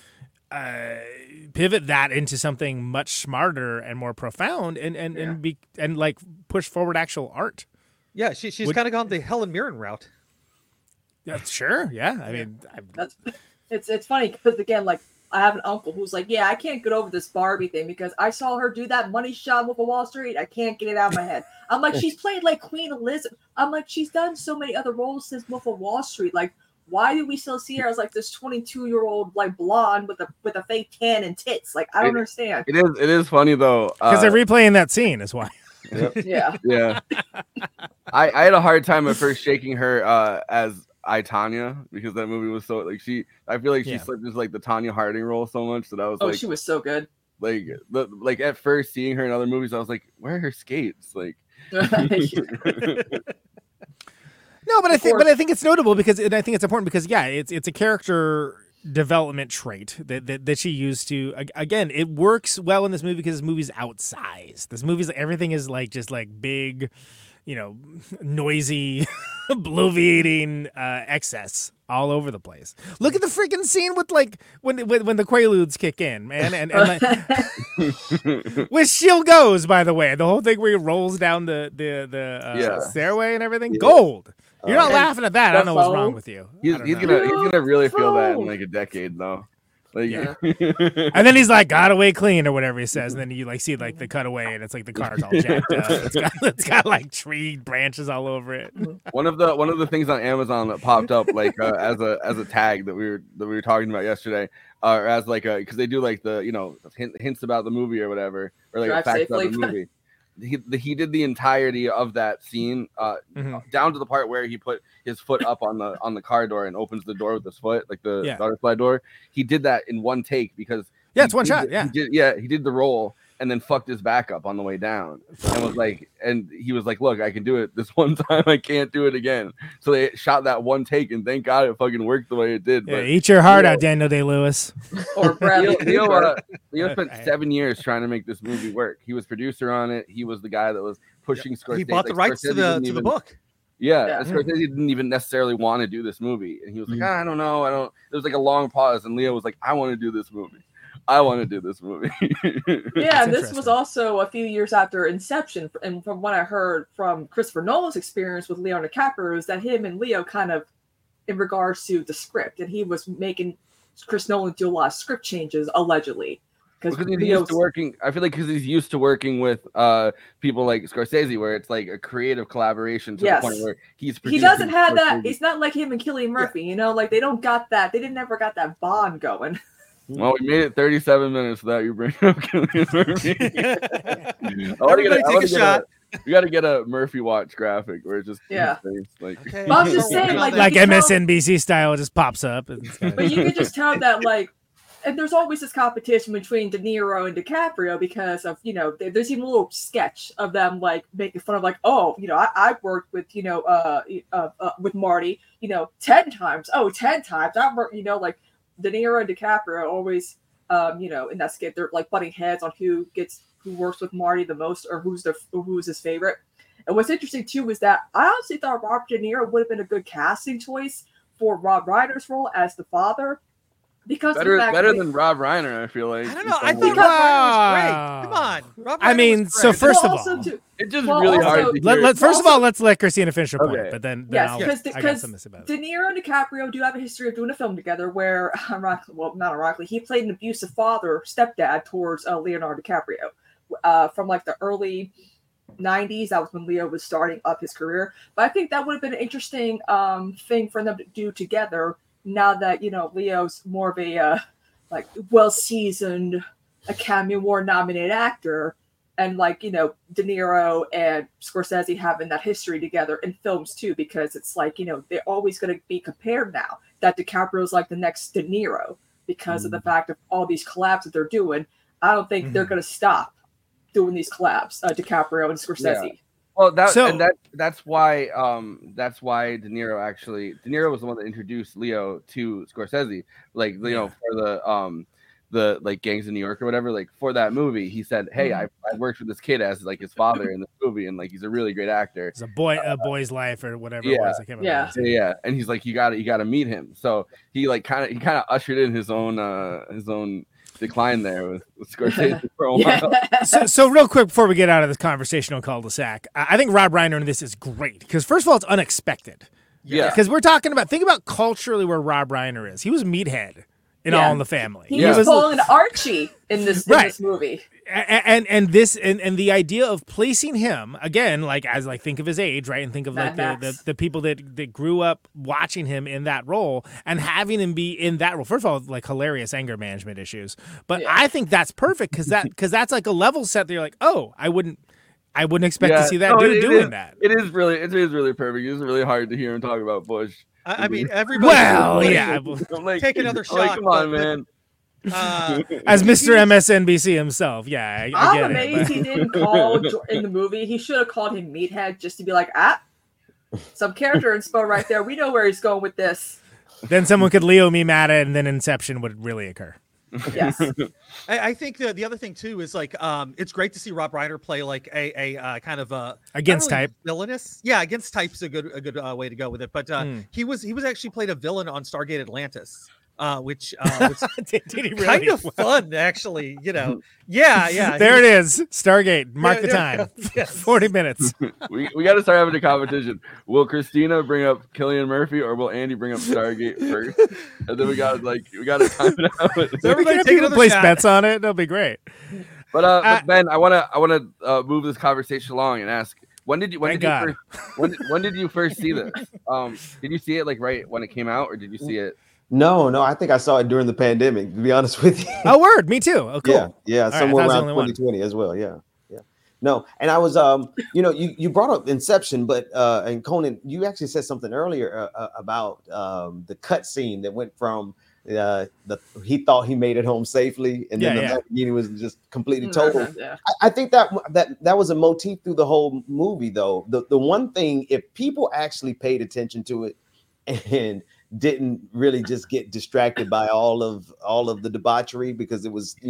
pivot that into something much smarter and more profound, and like push forward actual art. Yeah, she's kind of gone the Helen Mirren route. Yeah, sure. Yeah, I mean, it's funny because again, like I have an uncle who's like, yeah, I can't get over this Barbie thing because I saw her do that money shot with Wall Street. I can't get it out of my head. I'm like, she's played like Queen Elizabeth. I'm like, she's done so many other roles since Wolf of Wall Street. Like, why do we still see her as like this 22-year-old like blonde with a fake tan and tits? Like, I don't understand. It is funny though because they're replaying that scene. Is why. Yeah. Yeah. I had a hard time at first shaking her as Tanya because that movie was so like I feel like she slipped into like the Tanya Harding role so much that I was she was so good. Like at first seeing her in other movies, I was like, where are her skates? Like No, but I think it's notable because I think it's important because it's a character development trait that she used to again. It works well in this movie because this movie's outsized. This movie's everything is like just like big, noisy, bloviating excess all over the place. Look at the freaking scene with like when the Quaaludes kick in, man, and like, with Shield Goes, by the way, the whole thing where he rolls down the stairway and everything, gold. You're not laughing at that. I don't know what's wrong with you. He's gonna really feel that in like a decade though. Like, and then he's like, got away clean or whatever he says, and then you like see like the cutaway and it's like the car's all jacked up. It's got like tree branches all over it. One of the things on Amazon that popped up like as a tag that we were talking about yesterday, or as like because they do like the hints about the movie or whatever, or like facts about the movie. He did the entirety of that scene down to the part where he put his foot up on the car door and opens the door with his foot, like the butterfly door. He did that in one take because it's one shot. He did the roll and then fucked his back up on the way down and he was like, look, I can do it this one time, I can't do it again. So they shot that one take and thank God it fucking worked the way it did. But eat your heart out, Daniel Day-Lewis. Or Bradley Leo spent 7 years trying to make this movie work. He was producer on it. He was the guy that was pushing Scorsese. He bought the rights to the book. Yeah. Scorsese didn't even necessarily want to do this movie. And he was like, I don't know. There was like a long pause and Leo was like, I want to do this movie. Yeah, and this was also a few years after Inception, and from what I heard from Christopher Nolan's experience with Leonardo DiCaprio is that him and Leo kind of, in regards to the script, and he was making Chris Nolan do a lot of script changes allegedly. Because he's used to working, I feel like because he's used to working with people like Scorsese, where it's like a creative collaboration to the point where he doesn't have that. It's not like him and Cillian Murphy, like they don't got that. They didn't never got that bond going. Well, we made it 37 minutes without you bringing up Cillian Murphy. Take a shot. We got to get a Murphy Watch graphic where it just But I'm just saying, like MSNBC style, it just pops up. But you can just tell that, like, and there's always this competition between De Niro and DiCaprio because of there's even a little sketch of them like making fun of like, I worked with with Marty 10 times. 10 times. I worked like. De Niro and DiCaprio always, in that skit, they're like butting heads on who works with Marty the most or who's his favorite. And what's interesting too is that I honestly thought Robert De Niro would have been a good casting choice for Rob Reiner's role as the father. Because better than Rob Reiner, I feel like. I don't know. I think Rob Reiner was great. Come on, Rob Reiner was great. So first of all, it's just really hard. First of all, let's let Christina finish her point. But then I got something about it. De Niro and DiCaprio do have a history of doing a film together where, not ironically, he played an abusive stepdad towards Leonardo DiCaprio from like the early 90s. That was when Leo was starting up his career. But I think that would have been an interesting thing for them to do together. Now that Leo's more of a well-seasoned Academy Award nominated actor, and De Niro and Scorsese having that history together in films too, because it's like they're always going to be compared now that DiCaprio's like the next De Niro because of the fact of all these collabs that they're doing. I don't think they're going to stop doing these collabs, DiCaprio and Scorsese. Yeah. Well, that's why De Niro was the one that introduced Leo to Scorsese, for the like gangs in New York or whatever, like for that movie, he said, "Hey, I worked with this kid as like his father in this movie, and like he's a really great actor." It's a boy's life or whatever it was. I can't remember. Yeah. And he's like, you got to meet him. So he kind of ushered in his own decline there with Scorsese for a while. So real quick before we get out of this conversational cul-de-sac, I think Rob Reiner in this is great because first of all, it's unexpected. Yeah. Because we're talking about, think about culturally where Rob Reiner is. He was Meathead in All in the Family. He was pulling Archie in this movie. And the idea of placing him again, like as like think of his age, right, and think of like the people that grew up watching him in that role and having him be in that role. First of all, like hilarious anger management issues, but I think that's perfect because that's like a level set that you're like, oh, I wouldn't expect to see that dude doing that. It is really perfect. It's really hard to hear him talk about Bush. I mean, everybody. Well, yeah. Like, take another shot. Like, come on, man. As Mr. MSNBC himself, I I'm get amazed he didn't call in the movie. He should have called him Meathead just to be like, some character inspo right there. We know where he's going with this. Then someone could Leo me mad at, and then Inception would really occur. Yes. I think the other thing too is like it's great to see Rob Reiner play like a kind of a against type villainous. Yeah, against type's a good way to go with it. But he was actually played a villain on Stargate Atlantis. Which was did he really? Kind of fun, actually. You know, yeah. There it is, Stargate. Mark the time. Yes. 40 minutes. we got to start having a competition. Will Christina bring up Cillian Murphy, or will Andy bring up Stargate first? And then we got to time it out. So everybody take another place bets on it. That'll be great. But Ben, I want to move this conversation along and ask. When did you first see this? Did you see it like right when it came out, or did you see it? No, I think I saw it during the pandemic, to be honest with you. Oh, word. Me too. Oh, cool. Yeah, somewhere around 2020 as well. Yeah. No, and I was, you brought up Inception, but and Conan, you actually said something earlier about the cut scene that went from he thought he made it home safely, and then the Lamborghini was just completely totaled. I think that was a motif through the whole movie, though. The one thing, if people actually paid attention to it and didn't really just get distracted by all of the debauchery, because it was,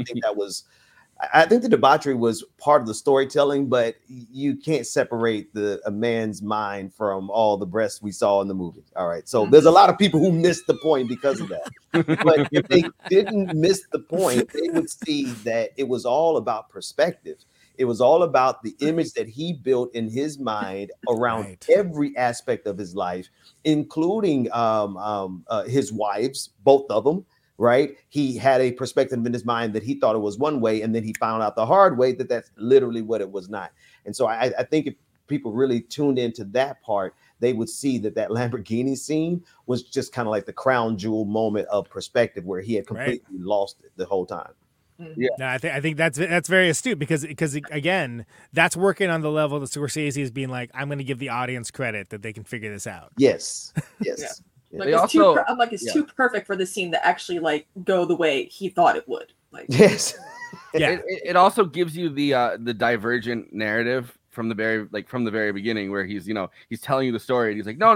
I think the debauchery was part of the storytelling, but you can't separate a man's mind from all the breasts we saw in the movie. All right. So there's a lot of people who missed the point because of that. But if they didn't miss the point, they would see that it was all about perspective. It was all about the image that he built in his mind around every aspect of his life, including his wives, both of them. Right. He had a perspective in his mind that he thought it was one way, and then he found out the hard way that that's literally what it was not. And so I think if people really tuned into that part, they would see that Lamborghini scene was just kind of like the crown jewel moment of perspective where he had completely lost it the whole time. Yeah, no, I think that's very astute because again, that's working on the level that Scorsese is being like, I'm going to give the audience credit that they can figure this out. Yes. Like it's too perfect for the scene to actually like go the way he thought it would. Like yes, It also gives you the divergent narrative from the very beginning, where he's telling you the story and he's like, no,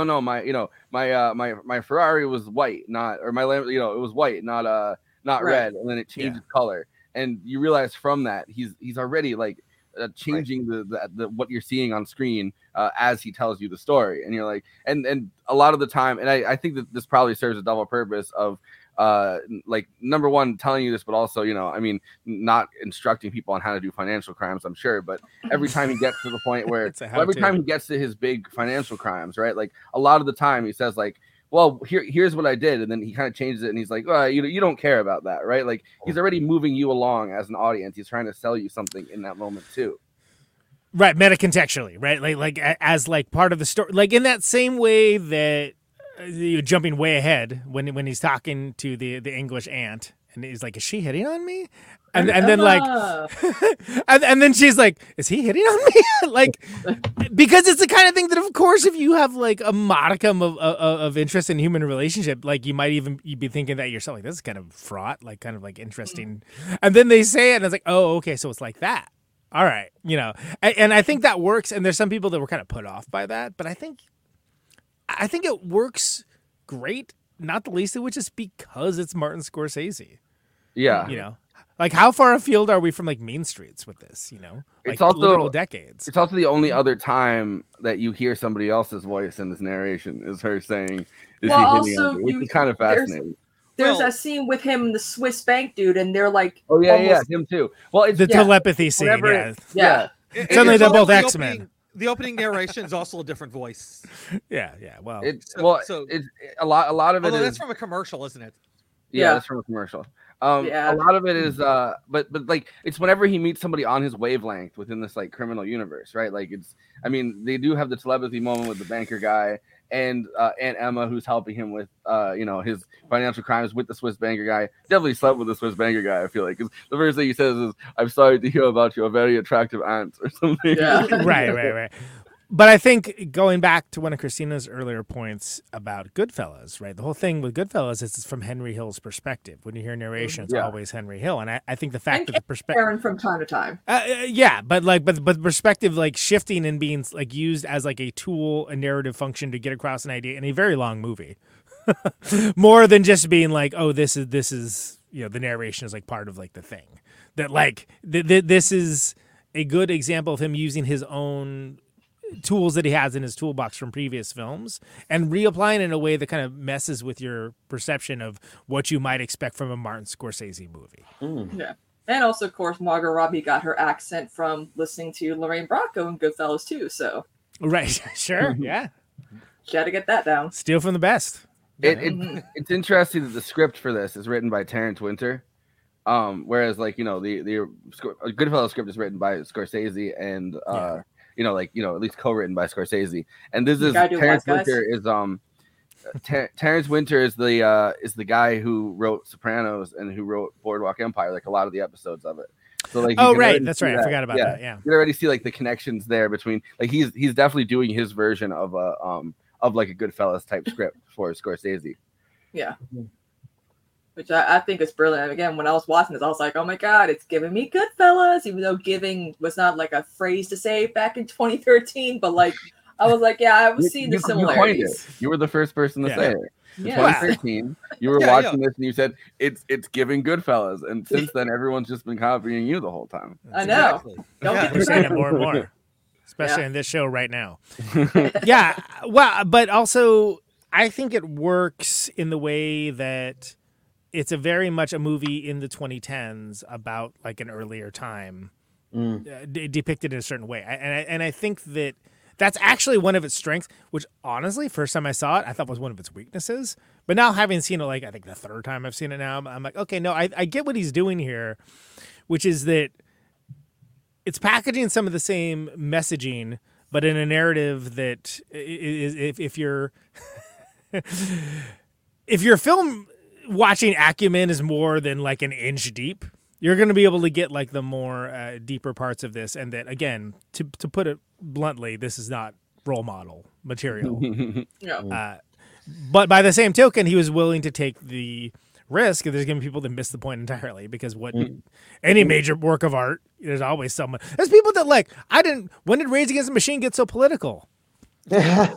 my Ferrari was white, it was white, not red, and then it changes color, and you realize from that he's already like changing the what you're seeing on screen as he tells you the story, and you're like, and a lot of the time, and I think that this probably serves a double purpose of like, number one, telling you this, but also not instructing people on how to do financial crimes, I'm sure, but every time he gets to the point where every time he gets to his big financial crimes, right, like a lot of the time he says like, well, here's what I did, and then he kind of changes it, and he's like, well, you don't care about that, right? Like, he's already moving you along as an audience. He's trying to sell you something in that moment too. Right, meta-contextually, right? Like as like part of the story, like in that same way that you're jumping way ahead when he's talking to the English aunt, and he's like, is she hitting on me? And then like, and then she's like, is he hitting on me? Like, because it's the kind of thing that, of course, if you have like a modicum of interest in human relationship, like you'd be thinking that yourself, like, this is kind of fraught, like kind of like interesting. And then they say it, and it's like, oh, okay, so it's like that. All right, and I think that works. And there's some people that were kind of put off by that, but I think it works great. Not the least of which is because it's Martin Scorsese. Yeah. You know, like how far afield are we from like Mean Streets with this? You know, like It's also literal decades. It's also the only other time that you hear somebody else's voice in this narration is her saying, "Is Well, he hitting also, on me?" Which is kind of fascinating. There's that scene with him and the Swiss bank dude, and they're like, Oh yeah, almost- him too. Well, it's The telepathy scene. whenever- Yeah. It- Suddenly it's they're also both the X-Men. opening- The opening narration is also a different voice. Yeah. Well, it's so- it's a lot of it Although is that's from a commercial, isn't it? yeah, that's from a commercial. Yeah. A lot of it is but like it's whenever he meets somebody on his wavelength within this like criminal universe, right? Like I mean, they do have the telepathy moment with the banker guy and Aunt Emma, who's helping him with his financial crimes with the Swiss banker guy. Definitely slept with the Swiss banker guy, I feel like, because the first thing he says is, "I'm sorry to hear about your very attractive aunt," or something. right. But I think going back to one of Christina's earlier points about Goodfellas, right? The whole thing with Goodfellas is it's from Henry Hill's perspective. When you hear narration, it's always Henry Hill, and I think the fact that the perspective, Aaron from time to time. but perspective like shifting and being like used as like a tool, a narrative function to get across an idea in a very long movie, more than just being like, oh, this is the narration is like part of like the thing that like this is a good example of him using his own tools that he has in his toolbox from previous films and reapplying in a way that kind of messes with your perception of what you might expect from a Martin Scorsese movie. Yeah. And also, of course, Margot Robbie got her accent from listening to Lorraine Bracco in Goodfellas too. So right, sure, yeah, she had to get that down. Steal from the best. It's interesting that the script for this is written by Terrence Winter, whereas like the Goodfellas script is written by Scorsese and at least co-written by Scorsese. And this is Terrence Winter is Terrence Winter is the guy who wrote Sopranos and who wrote Boardwalk Empire, like a lot of the episodes of it. So like that's right. I forgot about that. Yeah, you can already see like the connections there between like he's definitely doing his version of like a Goodfellas type script for Scorsese. Yeah. Which I think is brilliant. Again, when I was watching this, I was like, oh my God, it's giving me Goodfellas, even though giving was not like a phrase to say back in 2013. But like, I was like, yeah, I was seeing the similarities. You were the first person to say it. In Yeah. 2013, you were watching this and you said, it's giving Goodfellas. And since then, everyone's just been copying you the whole time. I know. Don't get We're saying it more and more, especially in this show right now. Yeah. Well, but also, I think it works in the way that it's a very much a movie in the 2010s about like an earlier time depicted in a certain way. And I think that that's actually one of its strengths, which honestly, first time I saw it, I thought was one of its weaknesses. But now having seen it, like I think the third time I've seen it now, I'm like, okay, no, I get what he's doing here, which is that it's packaging some of the same messaging, but in a narrative that is, if you're film watching acumen is more than like an inch deep, you're going to be able to get like the more deeper parts of this. And that, again, to put it bluntly, this is not role model material. But by the same token, he was willing to take the risk. There's going to be people that miss the point entirely, because any major work of art, there's always someone. There's people that like, when did Rage Against the Machine get so political? My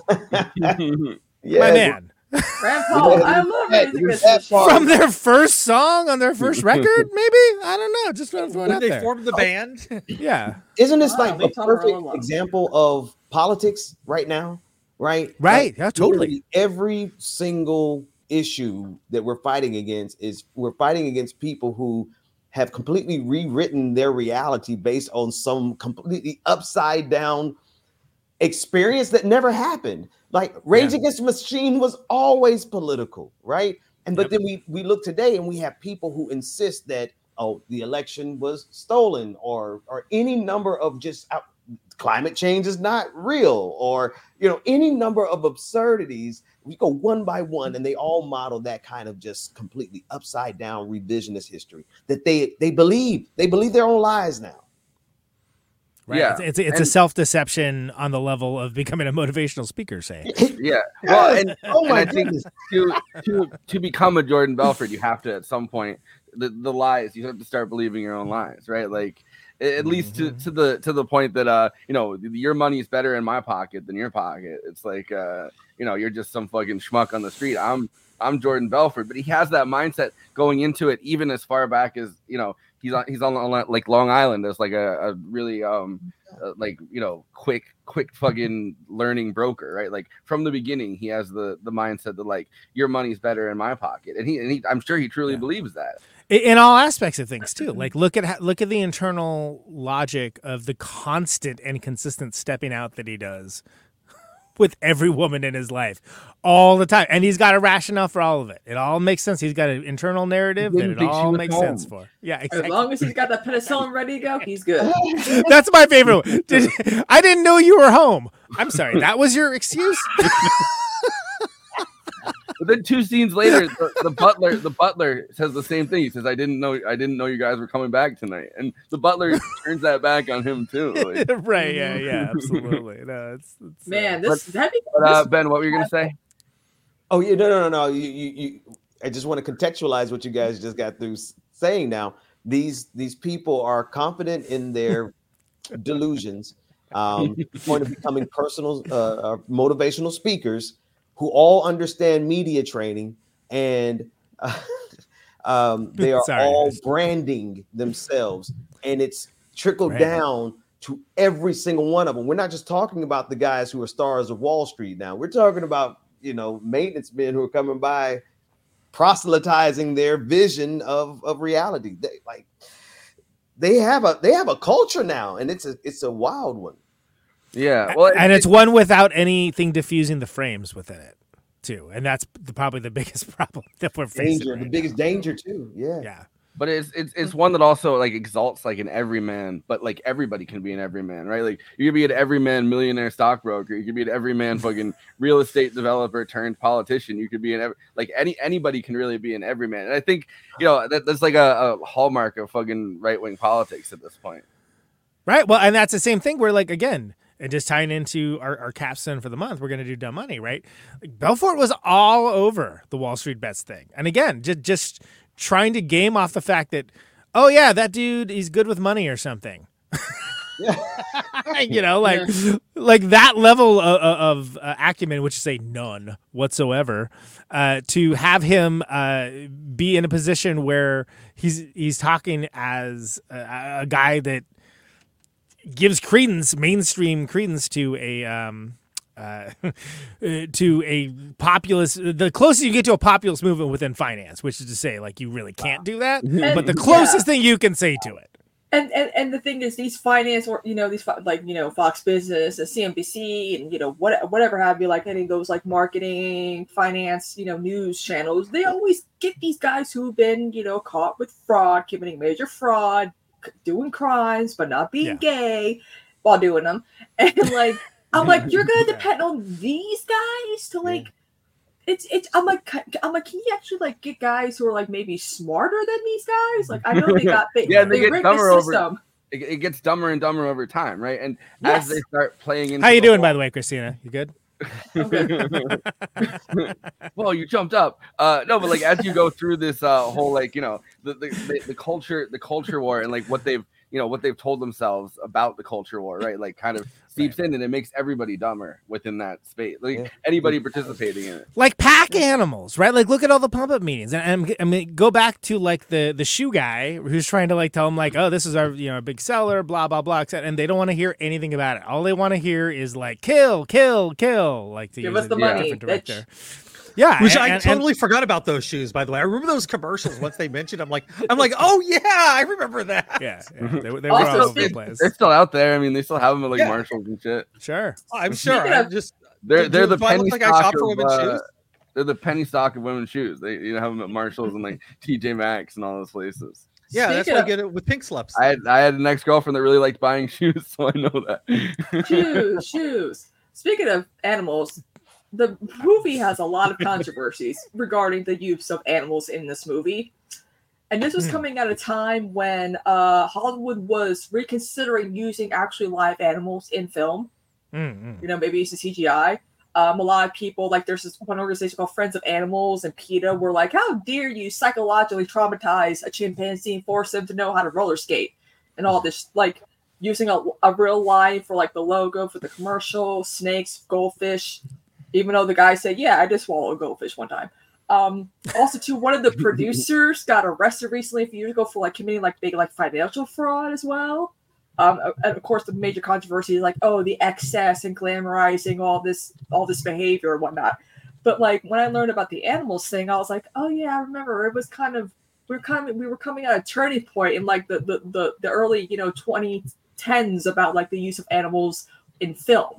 man. Grandpa, I love Rage Against the Machine. From their first song on their first record, maybe? I don't know. Just throwing it out there. They formed the band. Yeah. Isn't this like they a talk about perfect a lot. example of politics right now? Right? Right. Like, Yeah, totally. literally every single issue that we're fighting against we're fighting against people who have completely rewritten their reality based on some completely upside down experience that never happened. Like Rage Against the Machine was always political, right? But then we look today and we have people who insist that the election was stolen or any number of just climate change is not real, or any number of absurdities. We go one by one and they all model that kind of just completely upside down revisionist history that they believe their own lies now. Right. Yeah. It's a self-deception on the level of becoming a motivational speaker, say. Yeah. Well, and, Oh my and I think to become a Jordan Belfort, you have to at some point the lies, you have to start believing your own lies, right? Like at least to the point that your money's better in my pocket than your pocket. It's like you're just some fucking schmuck on the street. I'm Jordan Belfort, but he has that mindset going into it, even as far back as he's on like Long Island as like a really quick fucking learning broker, right? Like from the beginning, he has the mindset that like your money's better in my pocket, and he I'm sure he truly believes that in all aspects of things too. Like look at the internal logic of the constant and consistent stepping out that he does with every woman in his life all the time, and he's got a rationale for all of it. It all makes sense. He's got an internal narrative that it all makes sense for. Yeah, exactly. As long as he's got the penicillin ready to go, he's good. That's my favorite one. I didn't know you were home. I'm sorry, that was your excuse. But then 2 scenes later, the butler says the same thing. He says, "I didn't know you guys were coming back tonight," and the butler turns that back on him too. Like, right? Yeah, absolutely. No, it's man. Ben, what were you gonna say? Oh yeah, no. You I just want to contextualize what you guys just got through saying. Now, these people are confident in their delusions, point of becoming personal, motivational speakers who all understand media training, and they are all branding themselves, and it's trickled down to every single one of them. We're not just talking about the guys who are stars of Wall Street now. We're talking about maintenance men who are coming by proselytizing their vision of reality. They have a culture now, and it's a wild one. Yeah, well, and it's one without anything diffusing the frames within it, too, and that's probably the biggest problem that we're facing. The biggest danger too. Yeah. But it's one that also like exalts like an everyman, but like everybody can be an everyman, right? Like you could be an everyman millionaire stockbroker, you could be an everyman fucking real estate developer turned politician. You could be anybody can really be an everyman, and I think that's like a hallmark of fucking right wing politics at this point. Right. Well, and that's the same thing. We're like again. And just tying into our capstone for the month, we're going to do Dumb Money, right? Like Belfort was all over the Wall Street Bets thing. And again, just trying to game off the fact that, oh, yeah, that dude, he's good with money or something. Like that level of acumen, which is a none whatsoever, to have him be in a position where he's talking as a guy that gives mainstream credence to a populist. The closest you get to a populist movement within finance, which is to say, like you really can't do that, but the closest thing you can say to it. And the thing is, these finance or Fox Business, CNBC, and whatever have you, like any of those like marketing, finance, news channels, they always get these guys who've been caught with fraud, committing major fraud, doing crimes but not being gay while doing them, and like I'm like, you're gonna depend on these guys to like I'm like can you actually like get guys who are like maybe smarter than these guys? Like I know they got they get rigged dumber the system. It gets dumber and dumber over time, right? And as they start playing into how you doing, by the way, Christina? You good? Well, you jumped up. No, but like as you go through this whole the culture war and like what they've told themselves about the culture war, right? Like kind of seeps in, and it makes everybody dumber within that space. Like anybody participating in it, like pack animals, right? Like look at all the pump up meetings, and I mean go back to like the shoe guy who's trying to like tell them like, oh, this is our big seller, blah blah blah, and they don't want to hear anything about it. All they want to hear is like kill, like to give us the money, different director. Yeah, which I totally forgot about those shoes. By the way, I remember those commercials once they mentioned. I'm like, oh yeah, I remember that. Yeah. They were all over the place. They're still out there. I mean, they still have them at like Marshalls and shit. Sure, I'm sure. I'm just they're the penny stock for women's shoes. They're the penny stock of women's shoes. They have them at Marshalls and like TJ Maxx and all those places. Yeah, that's why I get it with pink slips. I had an ex-girlfriend that really liked buying shoes, so I know that. Shoes. Speaking of animals, the movie has a lot of controversies regarding the use of animals in this movie. And this was coming at a time when Hollywood was reconsidering using actually live animals in film. Maybe using CGI. A lot of people, like there's this one organization called Friends of Animals, and PETA were like, how dare you psychologically traumatize a chimpanzee and force them to know how to roller skate? and all this, like using a real line for like the logo for the commercial, snakes, goldfish, even though the guy said, yeah, I just swallowed a goldfish one time. Also too, one of the producers got arrested recently a few years ago for like committing like big like financial fraud as well. And of course the major controversy is like, oh, the excess and glamorizing all this behavior and whatnot. But like when I learned about the animals thing, I was like, oh yeah, I remember it was kind of we were coming at a turning point in like the early 2010s about like the use of animals in film.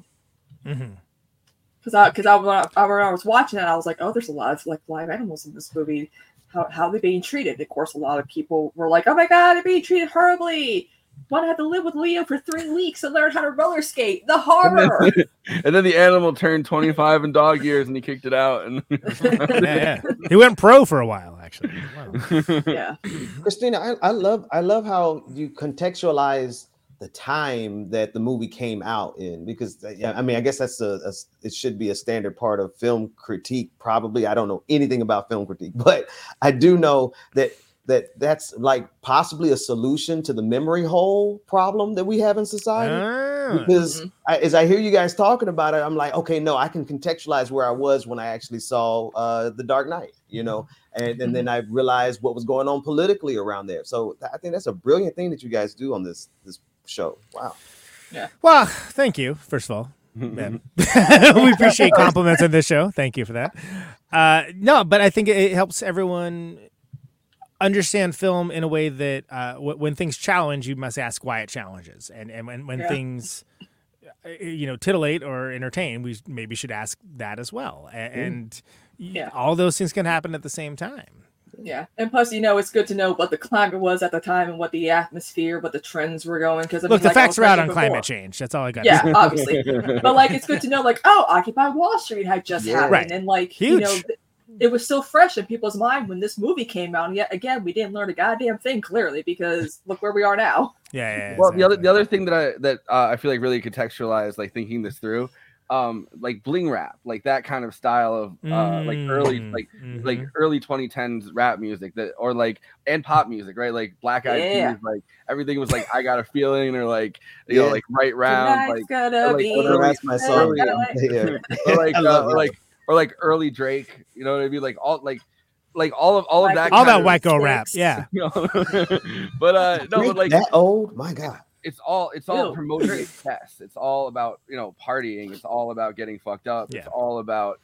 Because when I was watching it, I was like, oh, there's a lot of like live animals in this movie. How are they being treated? Of course, a lot of people were like, oh my god, they're being treated horribly. One had to live with Leo for 3 weeks and learn how to roller skate. The horror. And then the animal turned 25 in dog years, and he kicked it out. And yeah. He went pro for a while, actually. Wow. Yeah, Christina, I love how you contextualize the time that the movie came out in, because I mean, I guess that's it should be a standard part of film critique. Probably, I don't know anything about film critique, but I do know that's like possibly a solution to the memory hole problem that we have in society. Because as I hear you guys talking about it, I'm like, okay, no, I can contextualize where I was when I actually saw The Dark Knight, and then I realized what was going on politically around there. So I think that's a brilliant thing that you guys do on this show. Wow. Yeah. Well, thank you, first of all. We appreciate compliments on this show. Thank you for that. No, but I think it helps everyone understand film in a way that when things challenge, you must ask why it challenges, and when things titillate or entertain, we maybe should ask that as well. And all those things can happen at the same time. Yeah, and plus, it's good to know what the climate was at the time and what the atmosphere, what the trends were going. Because look, the facts are out on climate change. That's all I got. Yeah, obviously, but like, it's good to know, like, oh, Occupy Wall Street had just happened, right. and like, Huge. It was still fresh in people's mind when this movie came out. And yet again, we didn't learn a goddamn thing clearly, because look where we are now. Yeah. Well, exactly. the other thing that I feel like really contextualized, like thinking this through, like bling rap, like that kind of style of like early like early 2010s rap music and pop music, right? Like Black Eyed Peas, like everything was like I Got a Feeling, or like like Right Round, like that's my song. Or like early Drake, you know what I mean? Like all of that, all that white girl rap, yeah. But like that old, my God. It's all promoting success. It's all about partying. It's all about getting fucked up. It's all about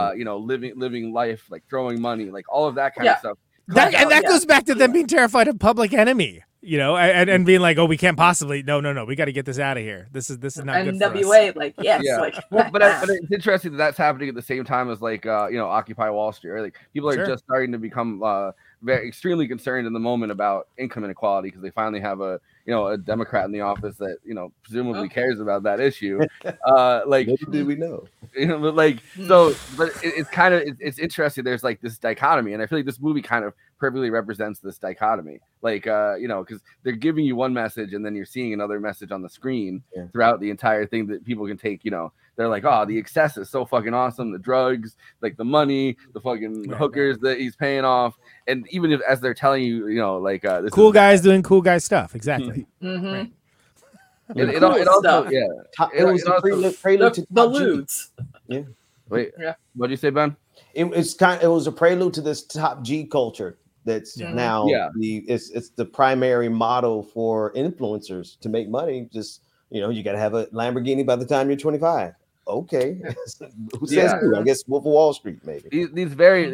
living life, like throwing money, like all of that kind of stuff. That goes back to them being terrified of Public Enemy, and being like, oh, we can't possibly. No, we got to get this out of here. This is not good for us. NWA, like, yes, like. Well, but it's interesting that's happening at the same time as like Occupy Wall Street. Right? Like people are just starting to become very extremely concerned in the moment about income inequality, because they finally have a Democrat in the office that presumably cares about that issue. Like, little did we know. But like so, but it's interesting. There's like this dichotomy, and I feel like this movie kind of perfectly represents this dichotomy. Like because they're giving you one message, and then you're seeing another message on the screen throughout the entire thing that people can take. They're like, oh, the excess is so fucking awesome. The drugs, like the money, the fucking hookers that he's paying off. And even if, as they're telling you, this cool guys doing cool guy stuff. Exactly. Mm-hmm. Right. It also, it was a prelude to the Ludes. Yeah. Wait. Yeah. What did you say, Ben? It was a prelude to this top G culture that's now it's the primary model for influencers to make money. Just you got to have a Lamborghini by the time you're 25. Okay, who says who? I guess Wolf of Wall Street, maybe. These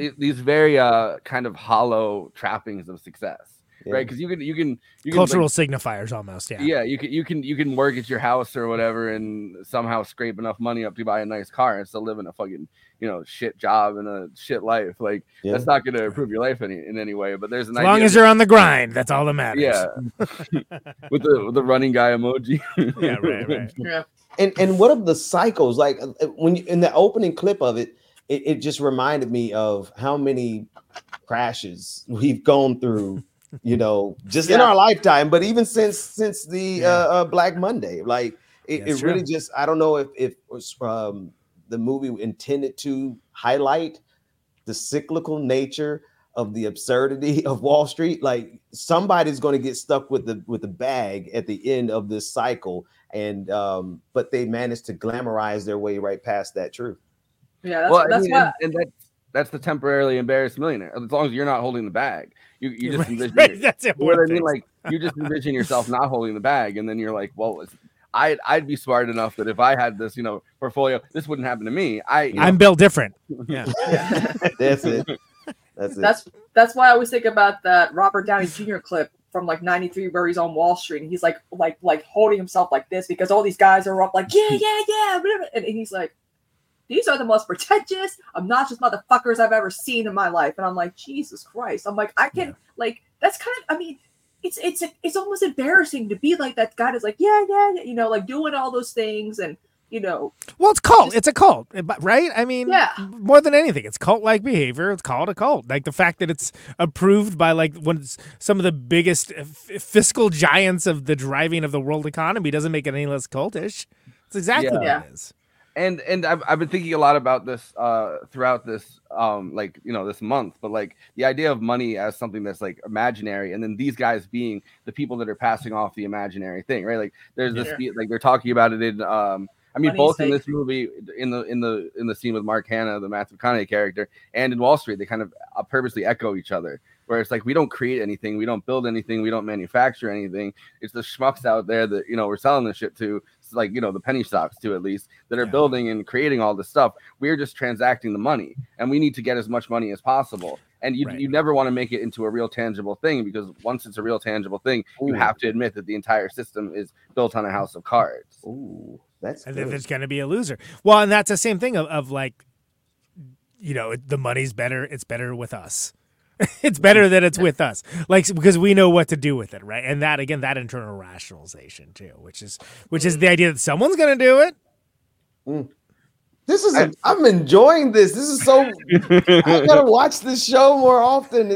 very kind of hollow trappings of success, right? Because you can cultural signifiers almost, yeah. You can mortgage your house or whatever and somehow scrape enough money up to buy a nice car and still live in a fucking shit job and a shit life. Like that's not going to improve your life in any way. But there's an idea long as you're on the grind, that's all that matters. Yeah, with the running guy emoji. Right. Yeah. And what are the cycles like when in the opening clip of it just reminded me of how many crashes we've gone through, just in our lifetime, but even since the Black Monday. Like it really just, I don't know if it was the movie intended to highlight the cyclical nature of the absurdity of Wall Street. Like somebody's going to get stuck with the bag at the end of this cycle, and but they managed to glamorize their way right past that truth. Yeah, that's why. And that's the temporarily embarrassed millionaire. As long as you're not holding the bag, you just envision that's it. You know what I mean? Like you just envision yourself not holding the bag, and then you're like, well, I'd be smart enough that if I had this, portfolio, this wouldn't happen to me. I'm built different. Yeah, that's it. That's why I always think about that Robert Downey Jr. clip from like '93 where he's on Wall Street and he's like holding himself like this because all these guys are up like yeah, and he's like, these are the most pretentious, obnoxious motherfuckers I've ever seen in my life. And I'm like, Jesus Christ. I'm like, I can like that's kind of, I mean, it's almost embarrassing to be like that guy that's like, yeah, like doing all those things and well, it's cult. It's a cult, right? I mean, more than anything, it's cult-like behavior. It's called a cult. Like the fact that it's approved by like some of the biggest fiscal giants of the driving of the world economy doesn't make it any less cultish. It's exactly what it is. And I've been thinking a lot about this throughout this this month, but like the idea of money as something that's like imaginary, and then these guys being the people that are passing off the imaginary thing, right? Like there's this like they're talking about it in both in this movie in the scene with Mark Hanna, the Matthew McConaughey character, and in Wall Street, they kind of purposely echo each other. Where it's like we don't create anything, we don't build anything, we don't manufacture anything. It's the schmucks out there that we're selling this shit to, like the penny stocks to at least, that are building and creating all this stuff. We're just transacting the money, and we need to get as much money as possible. And you never want to make it into a real tangible thing, because once it's a real tangible thing, you have to admit that the entire system is built on a house of cards. Ooh, that's good. And there's going to be a loser. Well, and that's the same thing of like, the money's better. It's better with us. It's better that it's with us, like, because we know what to do with it, right? And that, again, that internal rationalization too, which is the idea that someone's going to do it. This is I'm enjoying this. This is so. I gotta watch this show more often.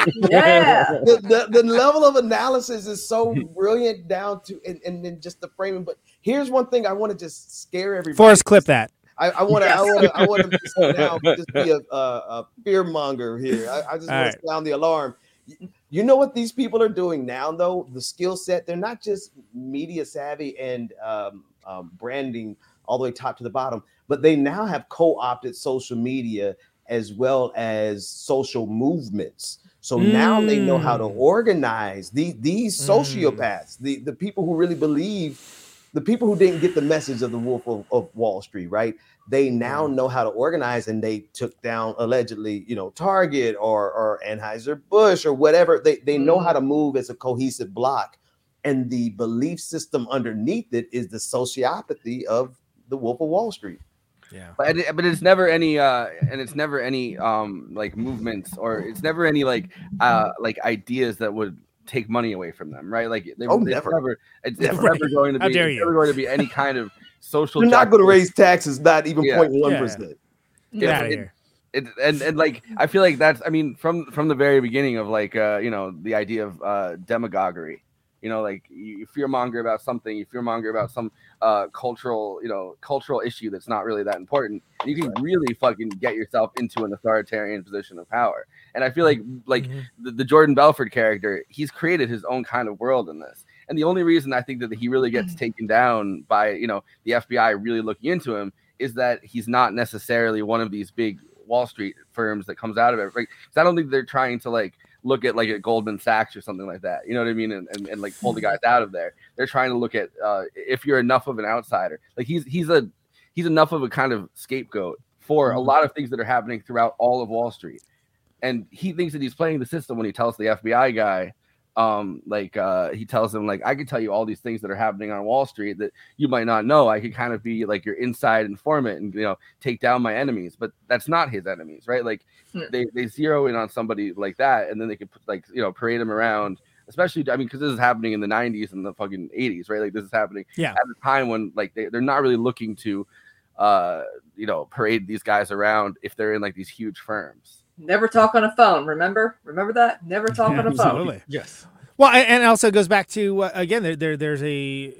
The level of analysis is so brilliant down to and then just the framing. But here's one thing I want to just scare everybody. Forrest, clip that. I want to just be a fear monger here. I just want to sound the alarm. You know what these people are doing now, though? The skill set, they're not just media savvy and branding all the way top to the bottom, but they now have co-opted social media as well as social movements. So now they know how to organize these sociopaths, the people who really believe, the people who didn't get the message of the Wolf of Wall Street, right? They now know how to organize, and they took down allegedly, Target or Anheuser-Busch or whatever. They know how to move as a cohesive block, and the belief system underneath it is the sociopathy of the Wolf of Wall Street. Yeah, but it's never any and it's never any like movements, or it's never any like ideas that would take money away from them, right? Like it's never going to be any kind of social. You're not going to raise taxes, not even 0.1%. Get out of here. And like I feel like that's, I mean, from the very beginning of like the idea of demagoguery. Like you fearmonger about something, you fearmonger about some cultural issue that's not really that important. And you can really fucking get yourself into an authoritarian position of power. And I feel like the Jordan Belfort character, he's created his own kind of world in this. And the only reason I think that he really gets taken down by, the FBI really looking into him is that he's not necessarily one of these big Wall Street firms that comes out of it. Right? 'Cause I don't think they're trying to like look at like a Goldman Sachs or something like that. You know what I mean? And like pull the guys out of there. They're trying to look at if you're enough of an outsider. Like he's enough of a kind of scapegoat for a lot of things that are happening throughout all of Wall Street. And he thinks that he's playing the system when he tells the FBI guy, he tells him, like, I can tell you all these things that are happening on Wall Street that you might not know. I could kind of be like your inside informant and, take down my enemies, but that's not his enemies, right? Like they zero in on somebody like that, and then they could parade him around, especially, I mean, because this is happening in the 90s and the fucking 80s, right? Like this is happening at a time when like they're not really looking to, parade these guys around if they're in like these huge firms. Never talk on a phone. Remember that? Never talk on a phone. Absolutely. Yes. Well, and also goes back to again, there's a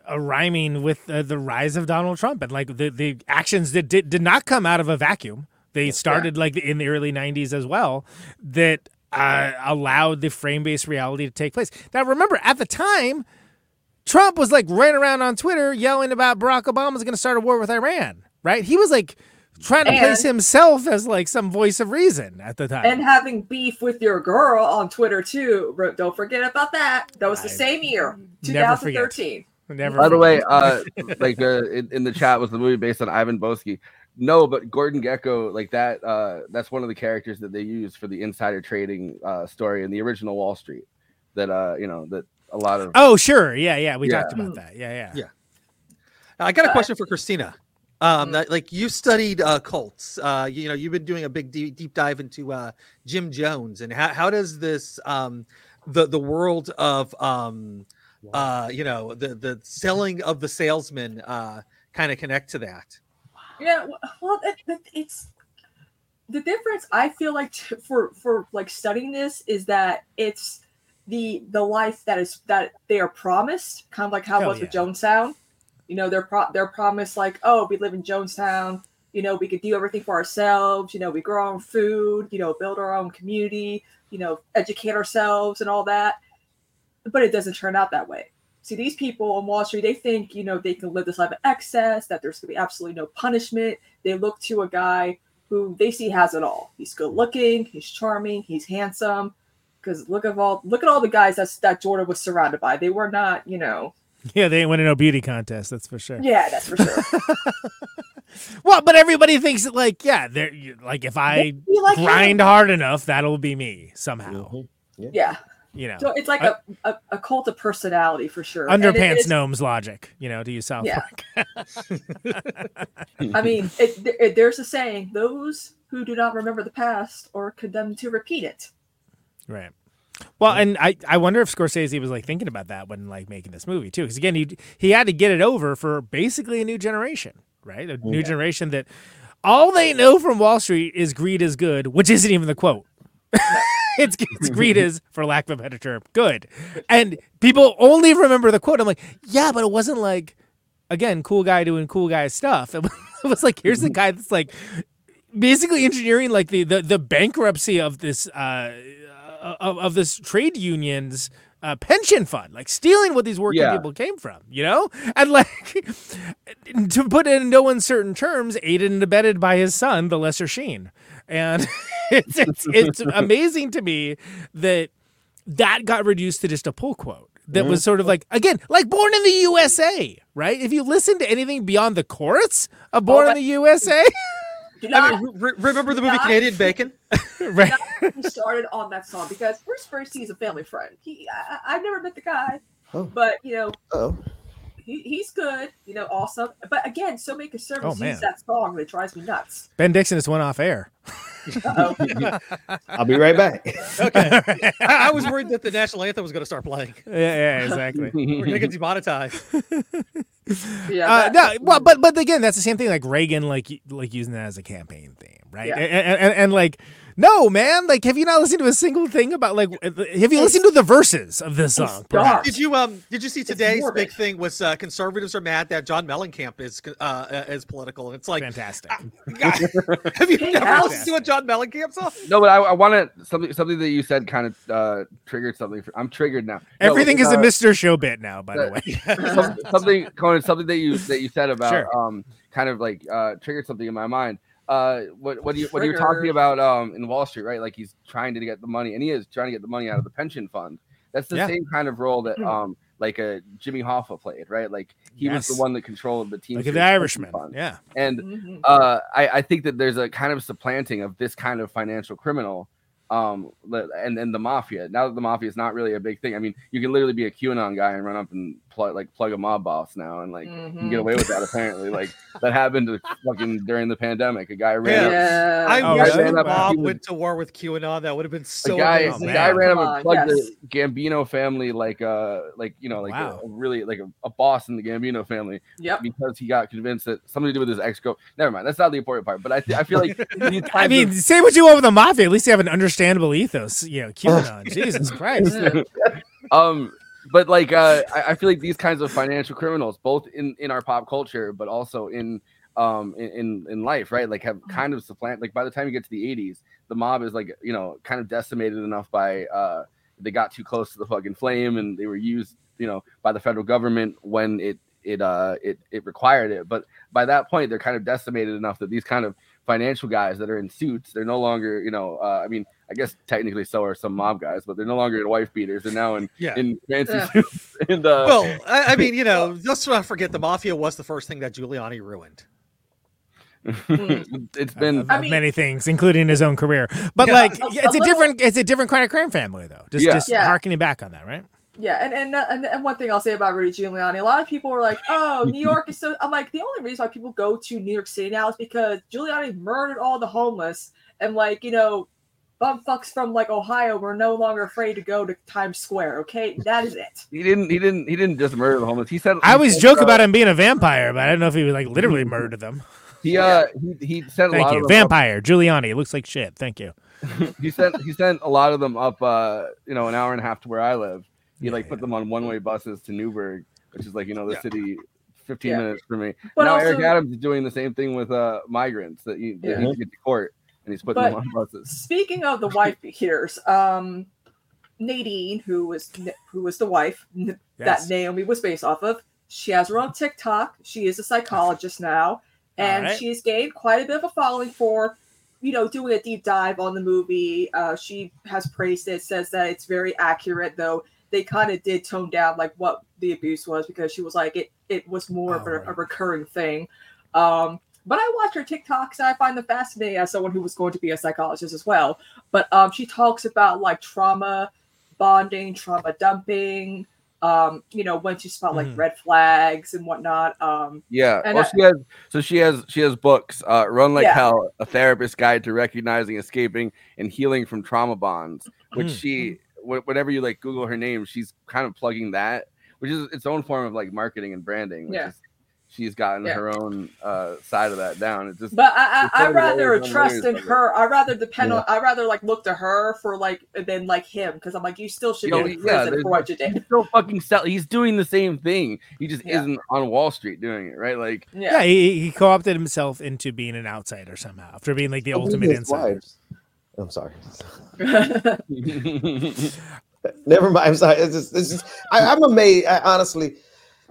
rhyming with the rise of Donald Trump, and like the actions that did not come out of a vacuum. They started like in the early 90s as well that allowed the frame-based reality to take place. Now, remember, at the time, Trump was like running around on Twitter yelling about Barack Obama's going to start a war with Iran, right? He was like trying to place himself as like some voice of reason at the time. And having beef with your girl on Twitter too. Don't forget about that. That was the same year, 2013. Never. By the way, like in the chat was the movie based on Ivan Boesky. No, but Gordon Gekko, like that, that's one of the characters that they used for the insider trading story in the original Wall Street. That that a lot of. Oh, sure, yeah, we talked about that. Yeah. I got a question for Christina. Like you studied cults. You've been doing a big deep dive into Jim Jones, and how does this the world of the selling of the salesman kind of connect to that? Yeah, well, it's the difference. I feel like for like studying this is that it's the life that they are promised, kind of like how it was with Jonestown. They're promised like, oh, we live in Jonestown. We could do everything for ourselves. We grow our own food. Build our own community. Educate ourselves and all that. But it doesn't turn out that way. See, these people on Wall Street, they think, they can live this life of excess, that there's going to be absolutely no punishment. They look to a guy who they see has it all. He's good looking, he's charming, he's handsome. Because look at all the guys that Jordan was surrounded by. They were not, Yeah, they ain't winning no beauty contest, that's for sure. Yeah, that's for sure. Well, but everybody thinks that, like, they're like, if I grind hard enough, that'll be me somehow. Yeah. So it's like a cult of personality for sure. Underpants gnomes logic, to use South Park. I mean, there's a saying: those who do not remember the past are condemned to repeat it. Right. Well, and I wonder if Scorsese was like thinking about that when like making this movie too, because again, he had to get it over for basically a new generation, right? A new generation that all they know from Wall Street is greed is good, which isn't even the quote. It's greed is, for lack of a better term, good. And people only remember the quote. I'm like, yeah, but it wasn't like, again, cool guy doing cool guy stuff. It was like, here's the guy that's like basically engineering like the bankruptcy of this of this trade union's pension fund, like stealing what these working people came from, and like to put it in no uncertain terms, aided and abetted by his son, the Lesser Sheen. And it's amazing to me that got reduced to just a pull quote that was sort of like, again, like Born in the USA, right? If you listen to anything beyond the chorus of Born in the USA. Remember the movie Canadian Bacon? Right. He started on that song because Bruce Springsteen is a family friend. I've never met the guy, but he's good, awesome. But again, so many conservatives use that song that drives me nuts. Ben Dixon just went off air. I'll be right back. Okay. I was worried that the national anthem was going to start playing. Yeah, exactly. We're going to get demonetized. But again, that's the same thing. Like Reagan, like using that as a campaign theme, right? Yeah. And like, no, man. Like, have you not listened to a single thing about like? Have you listened to the verses of this song? Did you see today's big thing was conservatives are mad that John Mellencamp is political, and it's like fantastic. Have you never listened to a John Mellencamp song? No, but I wanted something that you said kind of triggered something. I'm triggered now. Everything is a Mr. Show bit now, by the way. Something that you said about kind of like triggered something in my mind. What you're talking about in Wall Street, right? Like he's trying to get the money, and he is trying to get the money out of the pension fund. That's the same kind of role that like a Jimmy Hoffa played, right? Like he was the one that controlled the team. Like the Irishman, yeah. And I think that there's a kind of supplanting of this kind of financial criminal. And the mafia. Now that the mafia is not really a big thing. I mean, you can literally be a QAnon guy and run up and plug a mob boss now, and like you can get away with that. Apparently, like that happened fucking during the pandemic. A guy ran up. I wish the mob went to war with QAnon. That would have been so. The guy ran up and plugged the Gambino family, really like a boss in the Gambino family. Yep. Because he got convinced that something to do with his ex-girl. Never mind. That's not the important part. But I feel like I mean, say what you want with the mafia. At least you have an understandable ethos. QAnon. Jesus Christ. But like I feel like these kinds of financial criminals, both in our pop culture, but also in in life, right? Like have kind of supplant. Like by the time you get to the 80s, the mob is like, you know, kind of decimated enough by they got too close to the fucking flame, and they were used, you know, by the federal government when it required it. But by that point, they're kind of decimated enough that these kind of financial guys that are in suits, they're no longer, you know, I mean, I guess technically so are some mob guys, but they're no longer in wife beaters. They're now in fancy suits. And, well, I mean, you know, let's not forget the mafia was the first thing that Giuliani ruined. It's been many things, including his own career. But like, it's a different kind of crime family, though. Just harkening back on that, right? Yeah, and one thing I'll say about Rudy Giuliani, a lot of people are like, "Oh, New York is so." I'm like, the only reason why people go to New York City now is because Giuliani murdered all the homeless, and like, you know, bumfucks from like Ohio were no longer afraid to go to Times Square. Okay, that is it. He didn't just murder the homeless. He said I always joke about him being a vampire, but I don't know if he was like literally murdered them. He sent a lot of them vampire Giuliani. It looks like shit. Thank you. he sent a lot of them up, you know, an hour and a half to where I live. He put them on one-way buses to Newburgh, which is like, you know, the city 15 minutes for me. But now also, Eric Adams is doing the same thing with migrants that need to get to court, and he's putting them on buses. Speaking of the wife beaters, Nadine, who was the wife that Naomi was based off of, she has her own TikTok. She is a psychologist now, and she's gained quite a bit of a following for, you know, doing a deep dive on the movie. She has praised it, says that it's very accurate, though they kind of did tone down like what the abuse was, because she was like it was more of a recurring thing. But I watch her TikToks and I find them fascinating as someone who was going to be a psychologist as well. But she talks about like trauma bonding, trauma dumping, you know, when she spot like red flags and whatnot. She has books, Run Like Hell, A Therapist's Guide to Recognizing, Escaping, and Healing from Trauma Bonds, which she, whenever you like Google her name, she's kind of plugging that, which is its own form of like marketing and branding. Which is, she's gotten her own side of that down. It just, but I rather trust in her. I rather depend on. I rather like look to her for like than like him, because I'm like, you still should be in prison for what you did. He's still fucking he's doing the same thing. He just isn't on Wall Street doing it, right? Like, he co-opted himself into being an outsider somehow after being like the ultimate insider. I'm sorry. Never mind. I'm sorry. It's just I'm amazed. Honestly,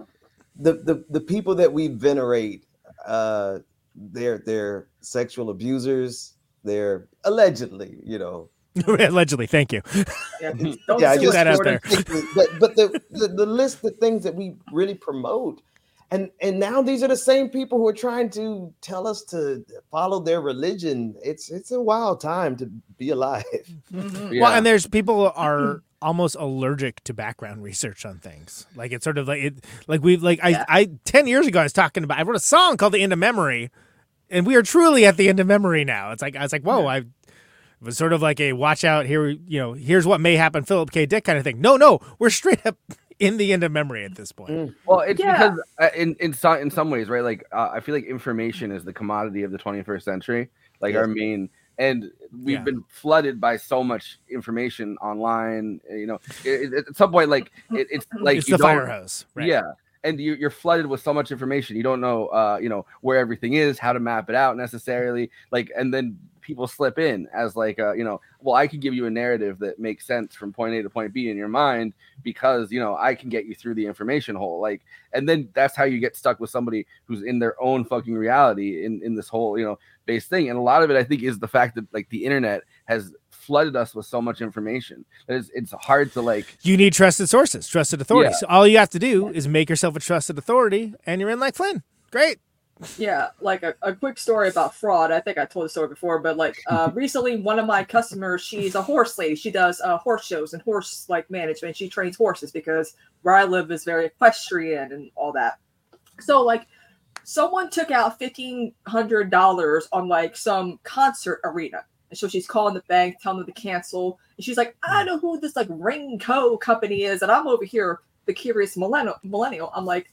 the people that we venerate, they're sexual abusers. They're allegedly, you know. Allegedly, thank you. I just that out there. But the list of things that we really promote. And now these are the same people who are trying to tell us to follow their religion. It's a wild time to be alive. Well, and there's people are almost allergic to background research on things. Like it's sort of like I 10 years ago I was talking about, I wrote a song called The End of Memory, and we are truly at the end of memory now. It's like I was like, whoa, I was sort of like a watch out here, you know, here's what may happen, Philip K. Dick kind of thing. No, we're straight up in the end of memory at this point. Well, it's because in some ways, right? Like I feel like information is the commodity of the 21st century, like our main, and we've been flooded by so much information online. You know, at some point, like it's like it's the fire hose, right? Yeah. And you're flooded with so much information. You don't know, you know, where everything is, how to map it out necessarily. Like, and then people slip in as like, you know, well, I can give you a narrative that makes sense from point A to point B in your mind because, you know, I can get you through the information hole. Like, and then that's how you get stuck with somebody who's in their own fucking reality in this whole, you know, base thing. And a lot of it, I think, is the fact that like the internet has flooded us with so much information that it's hard to like. You need trusted sources, trusted authorities. Yeah. So all you have to do is make yourself a trusted authority, and you're in like Flynn. Great. Yeah, like a quick story about fraud. I think I told the story before, but like recently, one of my customers, she's a horse lady. She does horse shows and horse like management. She trains horses because where I live is very equestrian and all that. So like, someone took out $1,500 on like some concert arena. And so she's calling the bank, telling them to cancel. And she's like, I don't know who this like Ring Co. company is. And I'm over here, the curious millennial. I'm like,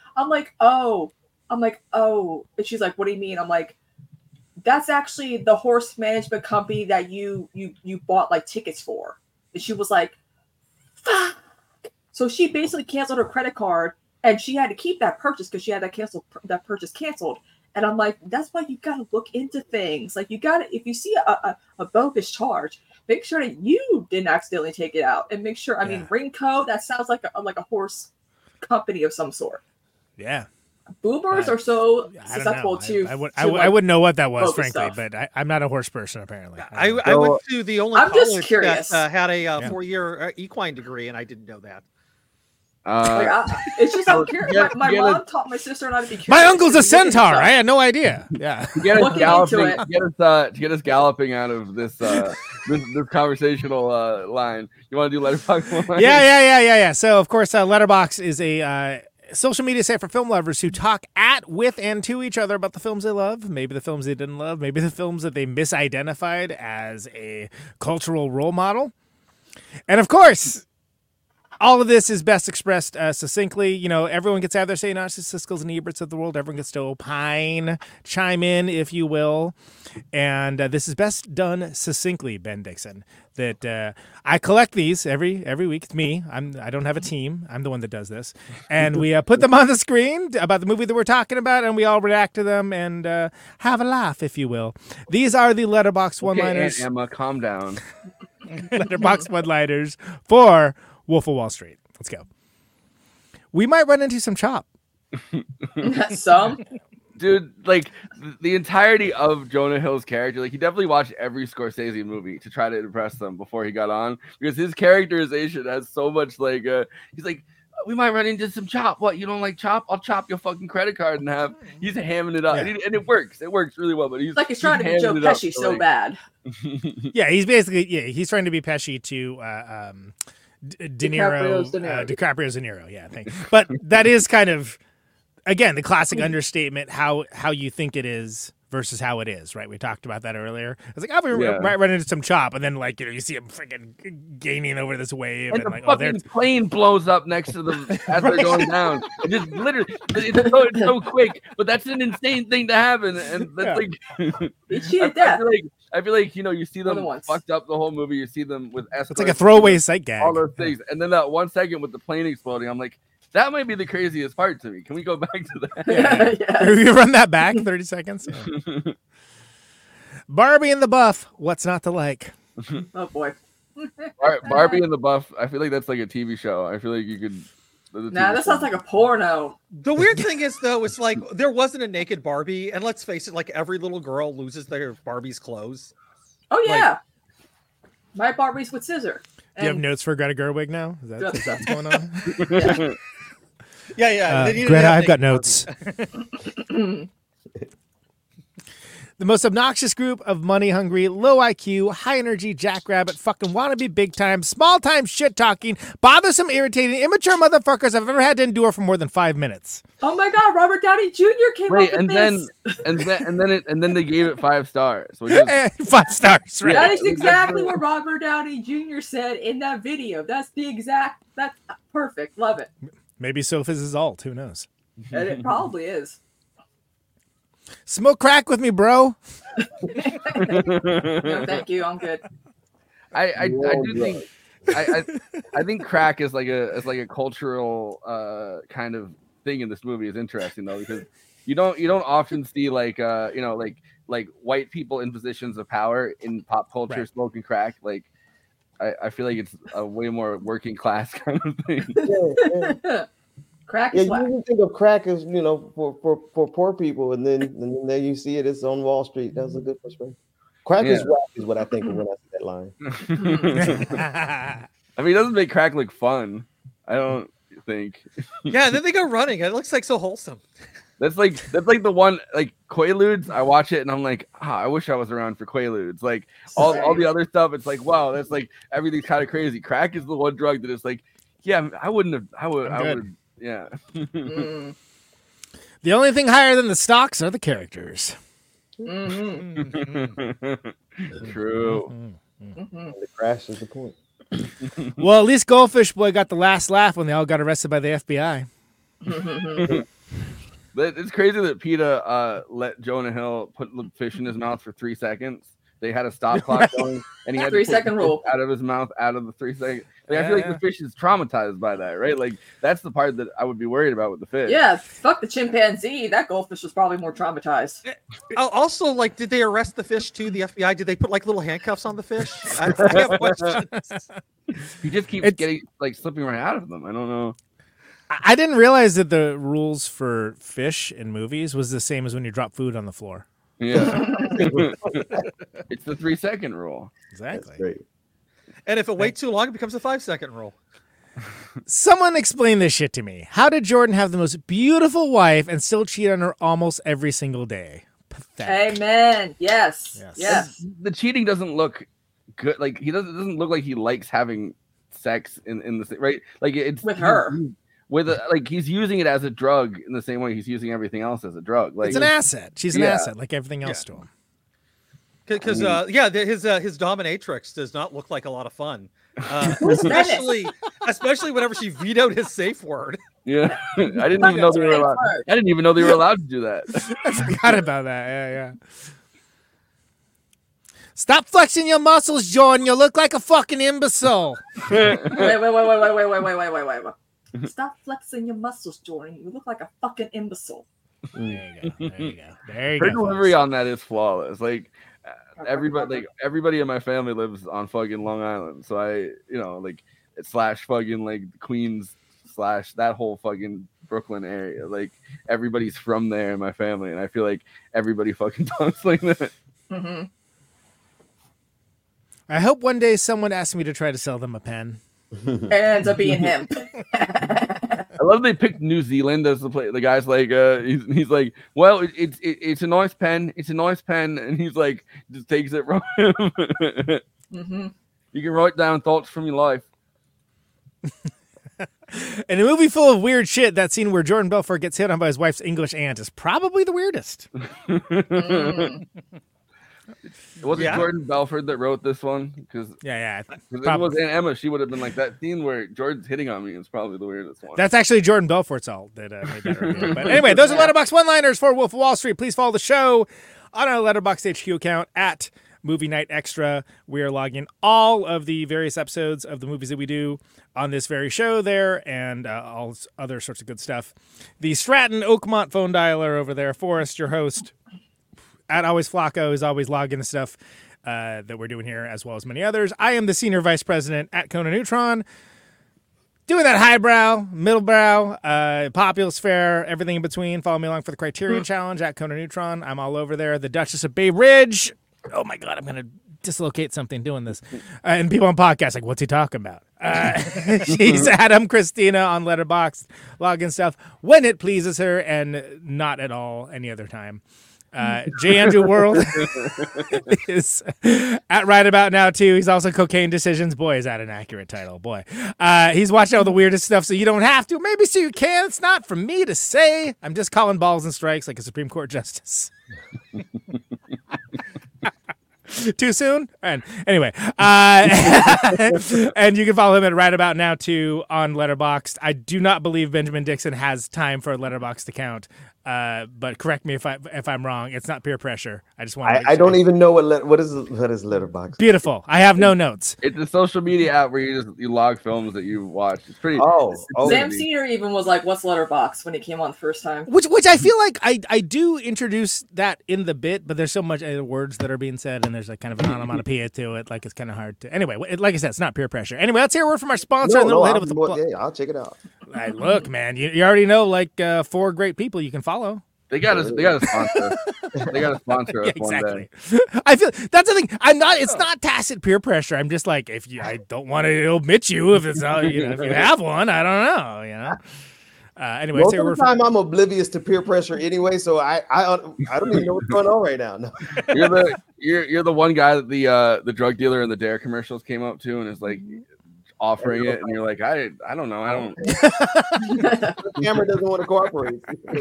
oh. And she's like, what do you mean? I'm like, that's actually the horse management company that you bought like tickets for. And she was like, fuck. So she basically canceled her credit card, and she had to keep that purchase because she had that purchase canceled. And I'm like, that's why you got to look into things. Like, you got to, if you see a bogus charge, make sure that you didn't accidentally take it out, and make sure. I mean, Ringco, that sounds like a horse company of some sort. Yeah. Boomers are so I don't susceptible know. to. I wouldn't know what that was, bogus frankly, stuff. but I'm not a horse person, apparently. I went to the only I'm just college curious. that had a 4-year equine degree, and I didn't know that. It's just I'm curious. My mom taught my sister and I to be curious. My uncle's a and look into centaur. stuff. I had no idea. Yeah. To get us Looking galloping, into it. to get us galloping out of this this conversational line. You want to do Letterboxd one? Yeah. So, of course, Letterboxd is a social media site for film lovers who talk at, with, and to each other about the films they love, maybe the films they didn't love, maybe the films that they misidentified as a cultural role model. And, of course, all of this is best expressed succinctly. You know, everyone gets out there saying, not just Siskel's and Eberts of the world. Everyone gets to opine, chime in, if you will. And this is best done succinctly, Ben Dixon. That I collect these every week. It's me. I don't have a team. I'm the one that does this. And we put them on the screen about the movie that we're talking about, and we all react to them and have a laugh, if you will. These are the Letterboxd one-liners. Okay, Aunt Emma, calm down. Letterboxd one-liners for Wolf of Wall Street. Let's go. We might run into some chop. Some? Dude, like the entirety of Jonah Hill's character, like he definitely watched every Scorsese movie to try to impress them before he got on, because his characterization has so much like he's like, we might run into some chop. What, you don't like chop? I'll chop your fucking credit card in half. He's hamming it up, and it works. It works really well. But he's like he's trying to be Joe Pesci so bad. Yeah, he's basically he's trying to be Pesci to De Niro, DiCaprio's De Niro. Yeah, thank you. But that is kind of, again, the classic understatement, how you think it is versus how it is, right? We talked about that earlier. It's like, we might run into some chop, and then like, you see him freaking gaining over this wave, and the like, fucking plane blows up next to them as they're going down. It just literally, it's so quick, but that's an insane thing to happen, and that's like, I feel like you see them fucked up the whole movie. You see them with escorts. It's like a throwaway sight gag. All those things, and then that 1 second with the plane exploding, I'm like, that might be the craziest part to me. Can we go back to that? Can we run that back 30 seconds? Yeah. Barbie and the Buff. What's not to like? Oh boy. Barbie and the Buff. I feel like that's like a TV show. I feel like you could. Nah, that sounds like a porno. The weird thing is, though, it's like there wasn't a naked Barbie, and let's face it, like every little girl loses their Barbie's clothes. Oh yeah, my Barbie's with scissor. Do you have notes for Greta Gerwig now? Is that what's going on? Yeah. Greta, I've got notes. The most obnoxious group of money-hungry, low IQ, high-energy, jackrabbit, fucking wannabe big-time, small-time shit-talking, bothersome, irritating, immature motherfuckers I've ever had to endure for more than 5 minutes. Oh my God, Robert Downey Jr. came up with this. and then they gave it 5 stars. 5 stars, right? That is exactly what Robert Downey Jr. said in that video. That's perfect. Love it. Maybe Sophie's his alt. Who knows? And it probably is. Smoke crack with me, bro. No, thank you. I'm good. I do think I think crack is like a cultural kind of thing in this movie is interesting though, because you don't often see like white people in positions of power in pop culture smoking crack. Like I feel like it's a way more working class kind of thing. Yeah. Crack is you usually think of crack as for poor people, and then you see it's on Wall Street. That's a good perspective. Crack is whack is what I think of when I see that line. I mean, it doesn't make crack look fun. I don't think. Yeah, and then they go running. It looks like so wholesome. That's like the one like Quaaludes. I watch it and I'm like, I wish I was around for Quaaludes. Like all the other stuff, it's like, wow, that's like everything's kind of crazy. Crack is the one drug that is like, yeah, I would. Yeah. The only thing higher than the stocks are the characters. True. The crash is the point. Well, at least Goldfish Boy got the last laugh when they all got arrested by the FBI. It's crazy that PETA let Jonah Hill put fish in his mouth for 3 seconds They had a stop clock going, and he had 3 to second rule out of his mouth, out of the 3 second. Like, I feel like the fish is traumatized by that, right? Like that's the part that I would be worried about with the fish. Yeah, fuck the chimpanzee. That goldfish was probably more traumatized. Also, like, did they arrest the fish too? The FBI? Did they put like little handcuffs on the fish? I have questions. He just keeps getting like slipping right out of them. I don't know. I didn't realize that the rules for fish in movies was the same as when you drop food on the floor. Yeah, it's the 3 second rule. Exactly. And if it waits too long, it becomes a 5 second rule. Someone explain this shit to me. How did Jordan have the most beautiful wife and still cheat on her almost every single day? Pathetic. Amen. Yes. The cheating doesn't look good. Like it doesn't look like he likes having sex in the right. Like it's with her. Like he's using it as a drug in the same way he's using everything else as a drug. Like it's an asset. She's an asset, like everything else to him. Because his dominatrix does not look like a lot of fun, especially whenever she vetoed his safe word. Yeah, I didn't even know they were allowed. I didn't even know they were allowed to do that. I forgot about that. Yeah. Stop flexing your muscles, Jordan. You look like a fucking imbecile. Wait. Stop flexing your muscles, Jordan. You look like a fucking imbecile. There you go. Her delivery on that is flawless. Like everybody in my family lives on fucking Long Island, so / fucking like Queens / that whole fucking Brooklyn area. Like everybody's from there in my family, and I feel like everybody fucking talks like that. Mm-hmm. I hope one day someone asks me to try to sell them a pen. It ends up being him. I love they picked New Zealand as the place. The guy's like, he's like, well, it's a nice pen. It's a nice pen, and he's like, just takes it from him. Mm-hmm. You can write down thoughts from your life. In a movie full of weird shit, that scene where Jordan Belfort gets hit on by his wife's English aunt is probably the weirdest. Was it Jordan Belfort that wrote this one? Because if it was Aunt Emma, she would have been like, that scene where Jordan's hitting on me is probably the weirdest one. That's actually Jordan Belfort's all that made that review. But anyway, those are Letterboxd one-liners for Wolf of Wall Street. Please follow the show on our Letterboxd HQ account at Movie Night Extra. We are logging all of the various episodes of the movies that we do on this very show there, and all other sorts of good stuff. The Stratton Oakmont phone dialer over there, Forrest, your host, at Always Flacco, is always logging the stuff that we're doing here, as well as many others. I am the Senior Vice President at Conan Neutron, doing that highbrow, middlebrow, populous fare, everything in between. Follow me along for the Criterion Challenge at Conan Neutron. I'm all over there. The Duchess of Bay Ridge. Oh my God, I'm going to dislocate something doing this. And people on podcasts like, what's he talking about? She's Adam Christina on Letterboxd, logging stuff when it pleases her and not at all any other time. J. Andrew World is at Right About Now too. He's also Cocaine Decisions. Boy, is that an accurate title. Boy, he's watching all the weirdest stuff, so you don't have to. Maybe so you can. It's not for me to say. I'm just calling balls and strikes like a Supreme Court justice. Too soon? And anyway, and you can follow him at Right About Now too on Letterboxd. I do not believe Benjamin Dixon has time for a Letterboxd account. But correct me if I'm wrong. It's not peer pressure. I just want. I don't even know what is Letterboxd. Beautiful. I have no notes. It's a social media app where you log films that you watch. It's pretty. Sam Senior even was like, "What's Letterboxd?" when he came on the first time. Which I feel like I do introduce that in the bit, but there's so much words that are being said, and there's like kind of an onomatopoeia to it. Like it's kind of hard to. Anyway, like I said, it's not peer pressure. Anyway, let's hear a word from our sponsor, and then we'll hit it with the plug. Yeah, I'll check it out. Right, look, man, you already know like 4 great people you can follow. They got to sponsor. They got to sponsor us one day. I feel that's the thing. I'm not. It's not tacit peer pressure. I'm just like, I don't want to omit you if it's not. If you have one, I don't know. Anyway, most of the time I'm oblivious to peer pressure anyway, so I don't even know what's going on right now. No. You're the one guy that the drug dealer in the Dare commercials came up to and is like offering it, and you're like, I don't know, I don't. The camera doesn't want to cooperate.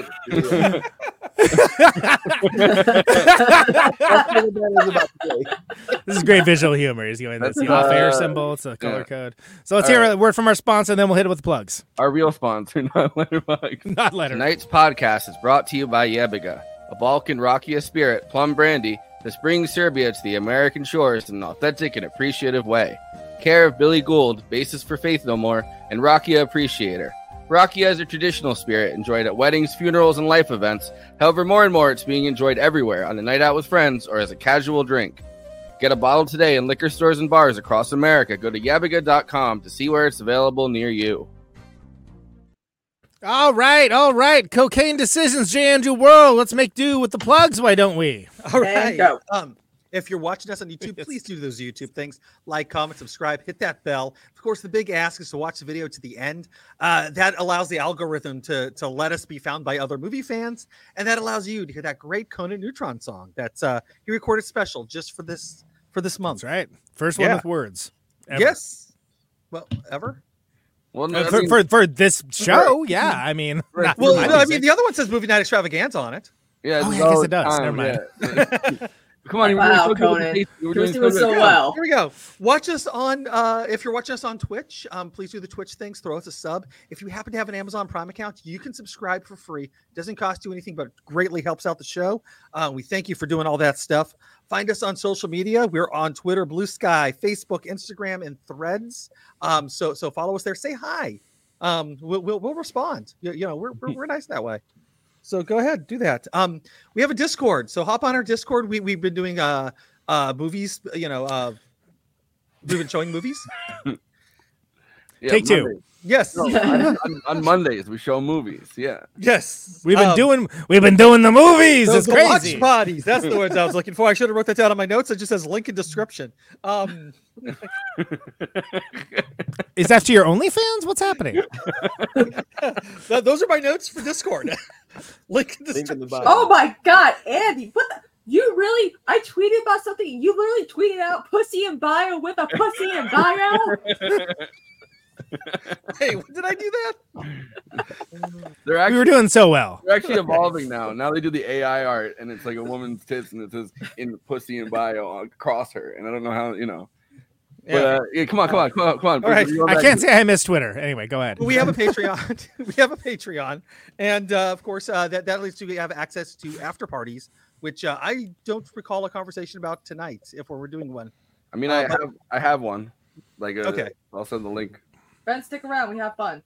This is great visual humor. He's going this off-air symbol. It's a color code. So let's hear a word from our sponsor, and then we'll hit it with the plugs. Our real sponsor, not Letterboxd. Not Letterboxd. Tonight's podcast is brought to you by Yebiga, a Balkan Rakia Spirit Plum Brandy This brings Serbia to the American shores in an authentic and appreciative way. Care of Billy Gould, bassist for Faith No More, and Rakia Appreciator. Rakia is a traditional spirit enjoyed at weddings, funerals, and life events. However, more and more it's being enjoyed everywhere on a night out with friends or as a casual drink. Get a bottle today in liquor stores and bars across America. Go to yabiga.com to see where it's available near you. All right. Cocaine Decisions, J. Andrew World. Let's make do with the plugs, why don't we? All right. If you're watching us on YouTube, please do those YouTube things. Like, comment, subscribe, hit that bell. Of course, the big ask is to watch the video to the end. That allows the algorithm to let us be found by other movie fans. And that allows you to hear that great Conan Neutron song that's he recorded special just for this month. That's right. First one with words. Ever. Yes. Well, ever? Well, for this show, yeah. I mean, I mean, the other one says Movie Night Extravaganza on it. Yeah, I guess it does. Never mind. Yeah. Come on, wow, Conan. You're doing so well. Here we go. Watch us on, if you're watching us on Twitch, please do the Twitch things. Throw us a sub. If you happen to have an Amazon Prime account, you can subscribe for free. Doesn't cost you anything, but greatly helps out the show. We thank you for doing all that stuff. Find us on social media. We're on Twitter, Blue Sky, Facebook, Instagram, and Threads. So follow us there. Say hi. We'll respond. You know, we're nice that way. So go ahead, do that. We have a Discord, so hop on our Discord. We've been doing movies. You know, we've been showing movies. Yeah, Take two. Monday. Yes. No, on Mondays we show movies. Yeah. Yes. We've been doing the movies. It's the crazy. Watch parties. That's the words I was looking for. I should have wrote that down on my notes. It just says link in description. Is that to your OnlyFans? What's happening? Those are my notes for Discord. Link in description. Oh my God, Andy! What the? You really? I tweeted about something. You literally tweeted out "pussy in bio" with a pussy in bio. Hey, did I do that? We were doing so well. They're actually evolving now. Now they do the AI art, and it's like a woman's tits, and it says "in pussy and bio" across her. And I don't know how, you know. Yeah. But, yeah, come on. All right. I can't say I miss Twitter. Anyway, go ahead. We have a Patreon. And of course, that leads to we have access to after parties, which I don't recall a conversation about tonight. If we're doing one, I mean, I have one. Like, okay, I'll send the link. Ben, stick around. We have fun.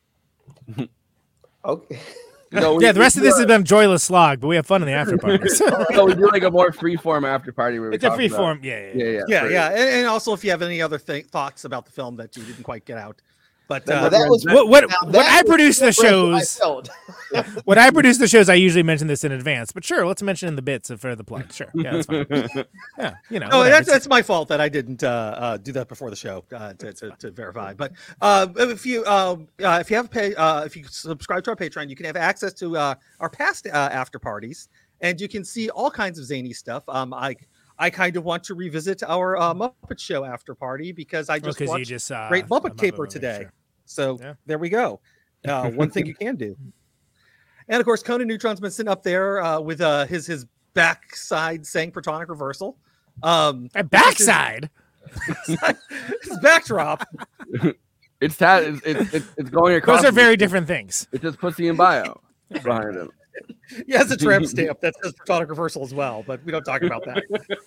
Okay. No, the rest of this has been joyless slog, but we have fun in the after parties. No, we do like a more freeform after party where we It's a talk free about- form, yeah. And also, if you have any other thoughts about the film that you didn't quite get out, but that was when I produce the shows. When I produce the shows, I usually mention this in advance. But sure, let's mention in the bits for the plug. Sure, yeah, that's fine. Yeah, you know. No, that's my fault that I didn't do that before the show to verify. But if you subscribe to our Patreon, you can have access to our past after parties, and you can see all kinds of zany stuff. I kind of want to revisit our Muppet Show after party because I just watched Great Muppet Caper today. Sure. So there we go. One thing you can do. And of course, Conan Neutron's been sitting up there with his backside saying Protonic Reversal. A backside? His backdrop. It's going across. Those are very different things. It's just pussy and bio behind him. He has a tramp stamp that says Protonic Reversal as well, but we don't talk about that.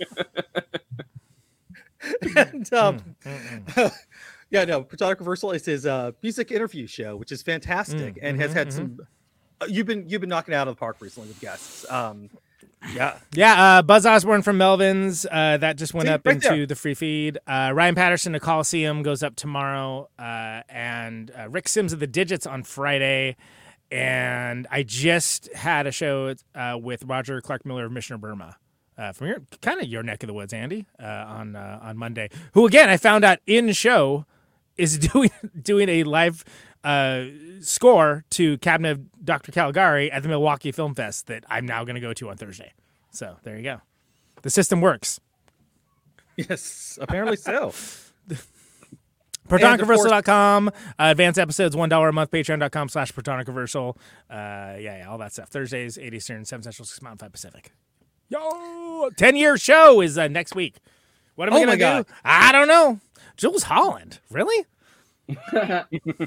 And Protonic Reversal is his music interview show, which is fantastic and has had some. You've been knocking it out of the park recently with guests. Buzz Osborne from Melvins. That just went up into there. the free feed. Ryan Patterson of Coliseum goes up tomorrow, and Rick Sims of the Digits on Friday. And I just had a show with Roger Clark Miller of Missioner Burma from your neck of the woods, Andy, on Monday. Who again I found out in show is doing a live score to Cabinet of Dr. Caligari at the Milwaukee Film Fest that I'm now going to go to on Thursday. So there you go. The system works. Yes, apparently so. ProtonicReversal.com. Advanced episodes, $1 a month. Patreon.com/ProtonicReversal. All that stuff. Thursdays, 8 Eastern, 7 Central, 6 Mountain, 5 Pacific. 10-year show is next week. What am I going to do? I don't know. Jules Holland. Really? I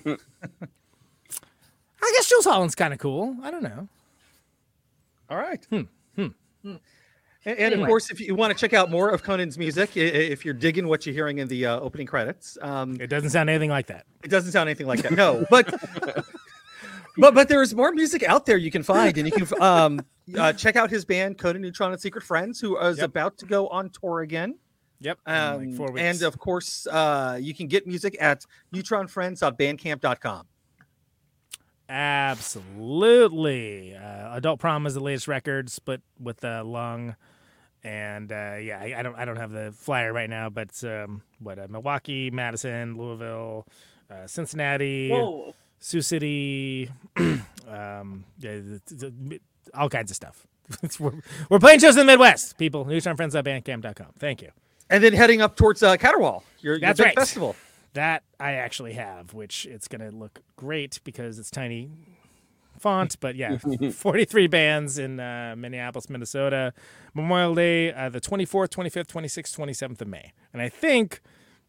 guess Jules Holland's kind of cool. I don't know. All right. And Anyway. of course, if you want to check out more of Conan's music, if you're digging what you're hearing in the opening credits, it doesn't sound anything like that. It doesn't sound anything like that. No, but there's more music out there you can find, and you can check out his band Conan Neutron and Secret Friends, who is about to go on tour again. Yep. In like 4 weeks. And of course, you can get music at neutronfriends.bandcamp.com. Absolutely. Adult Prom is the latest record, split with Lung, and I don't have the flyer right now, but Milwaukee, Madison, Louisville, Cincinnati, Whoa. Sioux City, all kinds of stuff. We're playing shows in the Midwest, people. NeutronFriends.bandcamp.com. Thank you. And then heading up towards Caterwall, your That's big right. festival. That I actually have, which it's going to look great because it's tiny font. But yeah, 43 bands in Minneapolis, Minnesota. Memorial Day, the 24th, 25th, 26th, 27th of May. And I think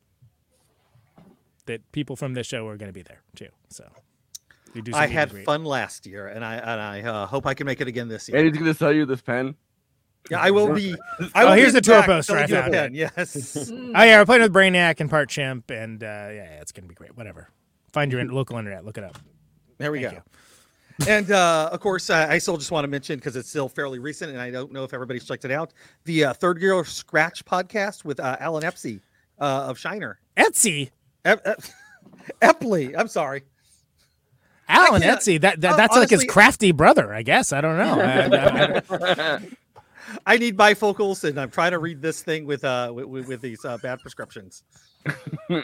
that people from this show are going to be there too. So we do some I meet and had greet. fun last year, and I hope I can make it again this year. Eddie's going to sell you this pen. Yeah, I will be. Here's the tour back poster I selling you a found. pen, Yes. Oh yeah, we're playing with Brainiac and Part Chimp, and it's gonna be great. Whatever. Find your local internet. Look it up. There we Thank go. And of course, I still just want to mention, because it's still fairly recent, and I don't know if everybody's checked it out, the Third Gear Scratch podcast with Alan Epsey of Shiner. Etsy. Epley. I'm sorry. Alan Etsy. That's honestly, like his crafty brother, I guess. I don't know. I need bifocals, and I'm trying to read this thing with these bad prescriptions. All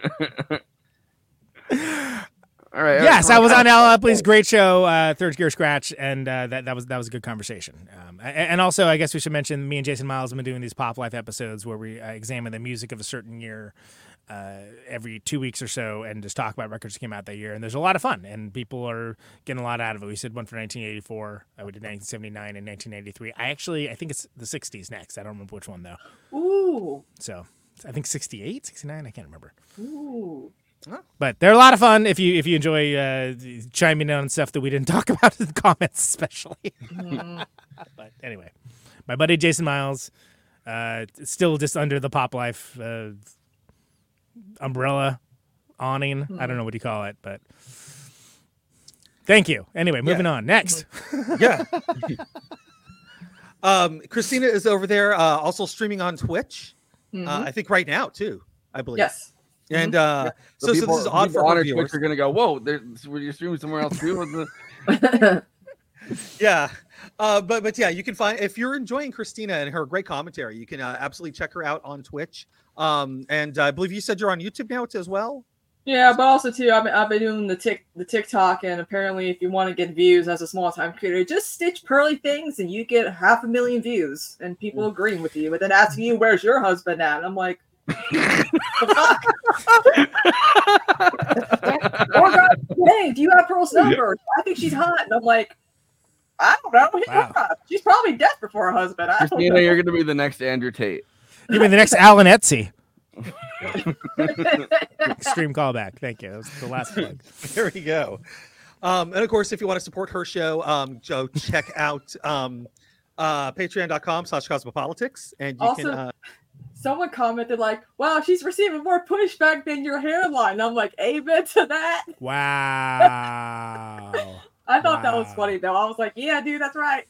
right. Yes, I was on Alan Epley's great show, Third Gear Scratch, and that was a good conversation. And also, I guess we should mention, me and Jason Miles have been doing these Pop Life episodes where we examine the music of a certain year every 2 weeks or so, and just talk about records that came out that year. And there's a lot of fun, and people are getting a lot out of it. We said one for 1984. We did 1979 and 1983. I think it's the 60s next. I don't remember which one though. Ooh. So I think 68, 69. I can't remember. Ooh. But they're a lot of fun if you enjoy chiming in on stuff that we didn't talk about in the comments, especially. But anyway, my buddy Jason Miles, still just under the Pop Life umbrella awning. I don't know what you call it, but thank you. Anyway, moving on. Next. Yeah. Christina is over there, also streaming on Twitch. I think right now too, I believe. Yes. And So this people, is odd for on our our viewers. Twitch are going to go, whoa, were you streaming somewhere else too? Yeah. But yeah, you can find, if you're enjoying Christina and her great commentary, you can absolutely check her out on Twitch. And I believe you said you're on YouTube now as well. Yeah, but also too, I've been doing the TikTok, and apparently, if you want to get views as a small time creator, just stitch pearly things, and you get 500,000 views, and people agreeing with you, but then asking you, "Where's your husband at?" And I'm like, "The fuck?" Or guys, "Hey, do you have Pearl's number? I think she's hot." And I'm like, "I don't know. Hit her up. She's probably desperate for a husband." I don't Christina, know. you're going to be the next Andrew Tate. You mean the next Alan Etsy? Extreme callback. Thank you. That was the last plug. There we go. And of course, if you want to support her show, go check out patreon.com/cosmopolitics. And you Also, can. Someone commented like, "Wow, she's receiving more pushback than your hairline." I'm like, "Amen to that." Wow. I thought that was funny though. I was like, "Yeah, dude, that's right."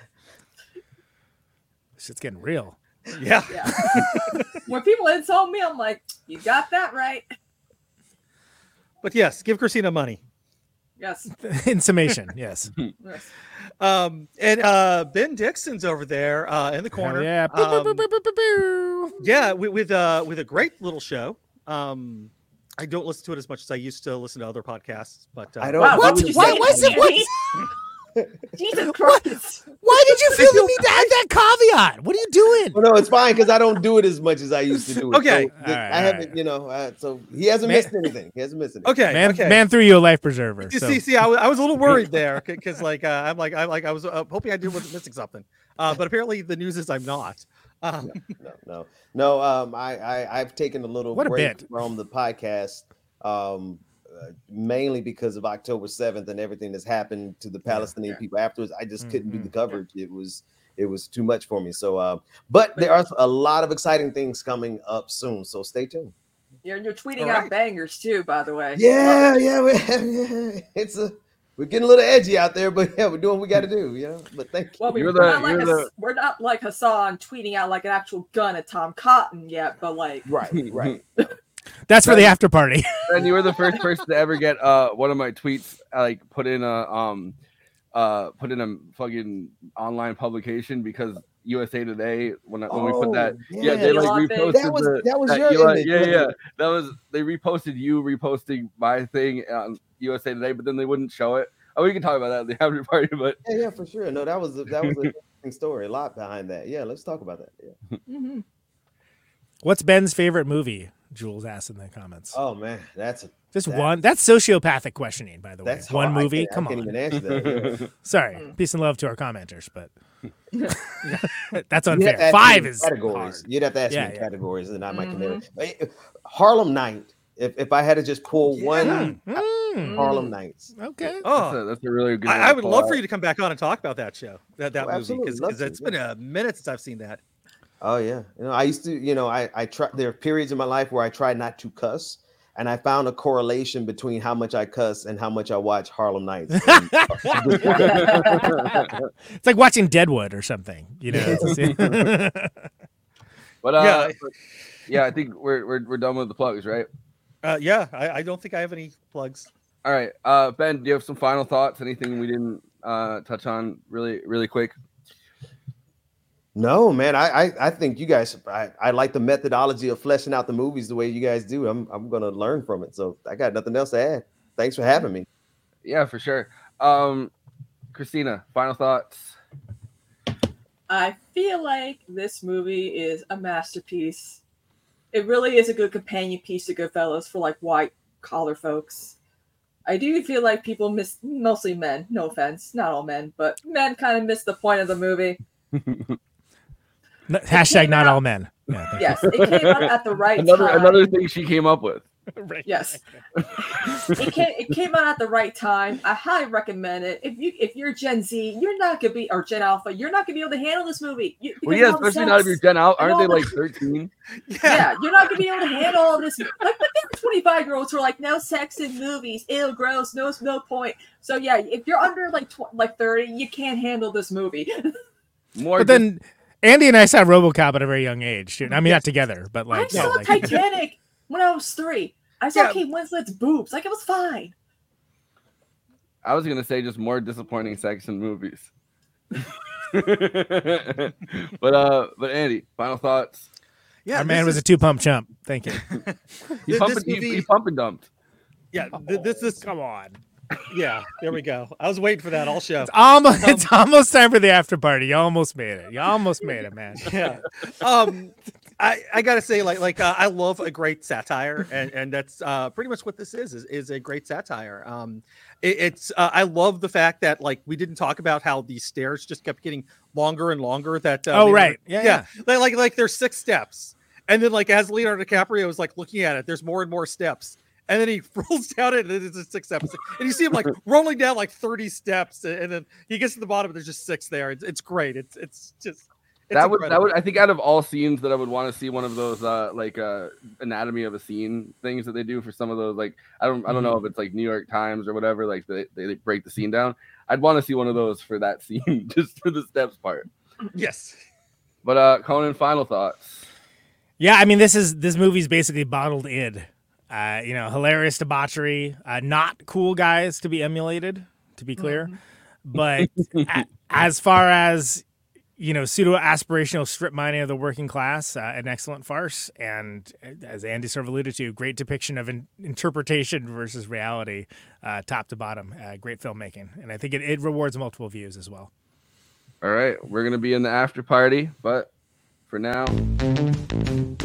Shit's getting real. Yeah. When people insult me, I'm like, "You got that right." But yes, give Christina money. Yes. In summation, yes. Yes. And Ben Dixon's over there in the corner. Yeah. Yeah, with a great little show. I don't listen to it as much as I used to listen to other podcasts, but I don't. Wow, What? would you Why say was that, it? What? Andy? Jesus Christ! Why did you feel the need to add that caveat? What are you doing? Well, no, it's fine because I don't do it as much as I used to do it. Okay. So, All right, I haven't, so he hasn't missed anything. He hasn't missed anything. Okay. Man threw you a life preserver. You So. See, I was a little worried there because, I was hoping I wasn't missing something, but apparently the news is I'm not. No. I've taken a little What a break bit. from the podcast, mainly because of October 7th and everything that's happened to the Palestinian people afterwards. I just couldn't do the coverage. It was it was too much for me. So, but there are a lot of exciting things coming up soon. So stay tuned. You're tweeting out bangers too, by the way. Yeah, we're getting a little edgy out there, but yeah, we're doing what we got to do. But thank you. Well, we're not like Hassan tweeting out like an actual gun at Tom Cotton yet, but like right. That's for the after party. And you were the first person to ever get one of my tweets like put in a fucking online publication because USA Today when we put that they like reposted that was your image. That was they reposted you reposting my thing on USA Today, but then they wouldn't show it. Oh, we can talk about that at the after party, but yeah, for sure. No, that was an interesting story. A lot behind that. Yeah, let's talk about that. Yeah. Mm-hmm. What's Ben's favorite movie? Jules asked in the comments. Oh man, that's one. That's sociopathic questioning, by the way. That's one hard. movie. I Come can't on. even answer that. Yeah. Sorry. Peace and love to our commenters, but that's You'd unfair. have to ask 5 me is categories. hard. You'd have to ask Yeah, me yeah. categories, and I might come in. Harlem Night. If I had to just pull one, Harlem Nights. Okay. Oh, that's a really good. I would love for you to come back on and talk about that show, that movie, absolutely. because it's been a minute since I've seen that. Oh yeah, I used to, I try. There are periods in my life where I try not to cuss, and I found a correlation between how much I cuss and how much I watch Harlem Nights. It's like watching Deadwood or something, But I think we're done with the plugs, right? I don't think I have any plugs. All right, Ben, do you have some final thoughts? Anything we didn't touch on really quick? No, man. I think you guys. I like the methodology of fleshing out the movies the way you guys do. I'm gonna learn from it. So I got nothing else to add. Thanks for having me. Yeah, for sure. Christina, final thoughts. I feel like this movie is a masterpiece. It really is a good companion piece to Goodfellas for like white collar folks. I do feel like people miss, mostly men, no offense, not all men, but men kind of miss the point of the movie. Hashtag not all men. Yeah, yes, it came out at the right time. Another thing she came up with. Right. Yes, it came out at the right time. I highly recommend it. If you're Gen Z, you're not gonna be, or Gen Alpha, you're not gonna be able to handle this movie. Well, yeah, especially not if you're Gen Alpha. Aren't they like 13? Yeah, you're not gonna be able to handle all this. Like, but there are 25-year-olds who are like, no sex in movies, ew, gross, no point. So yeah, if you're under like 30, you can't handle this movie. But then Andy and I saw RoboCop at a very young age, dude. I mean, not together, but I like saw Titanic when I was 3. I saw Kate Winslet's boobs. Like, it was fine. I was gonna say just more disappointing sex in movies. but Andy, final thoughts. Yeah, our man was a 2-pump chump. Thank you. He pump and dumped. Yeah, this come on. Yeah, there we go. I was waiting for that all show. It's almost time for the after party. You almost made it. You almost made it, man. Yeah. I gotta say, I love a great satire, and that's pretty much what this is a great satire. I love the fact that we didn't talk about how these stairs just kept getting longer and longer. That right, yeah. Like there's 6 steps, and then as Leonardo DiCaprio was looking at it, there's more and more steps. And then he rolls down it, and it's a 6 episode. And you see him rolling down 30 steps, and then he gets to the bottom, and there's just 6 there. It's great. It's just that would I think out of all scenes that I would want to see one of those anatomy of a scene things that they do for some of those I don't know if it's New York Times or whatever they break the scene down. I'd want to see one of those for that scene just for the steps part. Yes. But Conan, final thoughts. Yeah, I mean this movie's basically bottled id. Hilarious debauchery, not cool guys to be emulated, to be clear. But as far as, pseudo aspirational strip mining of the working class, an excellent farce. And as Andy sort of alluded to, great depiction of interpretation versus reality, top to bottom. Great filmmaking. And I think it rewards multiple views as well. All right. We're going to be in the after party, but for now.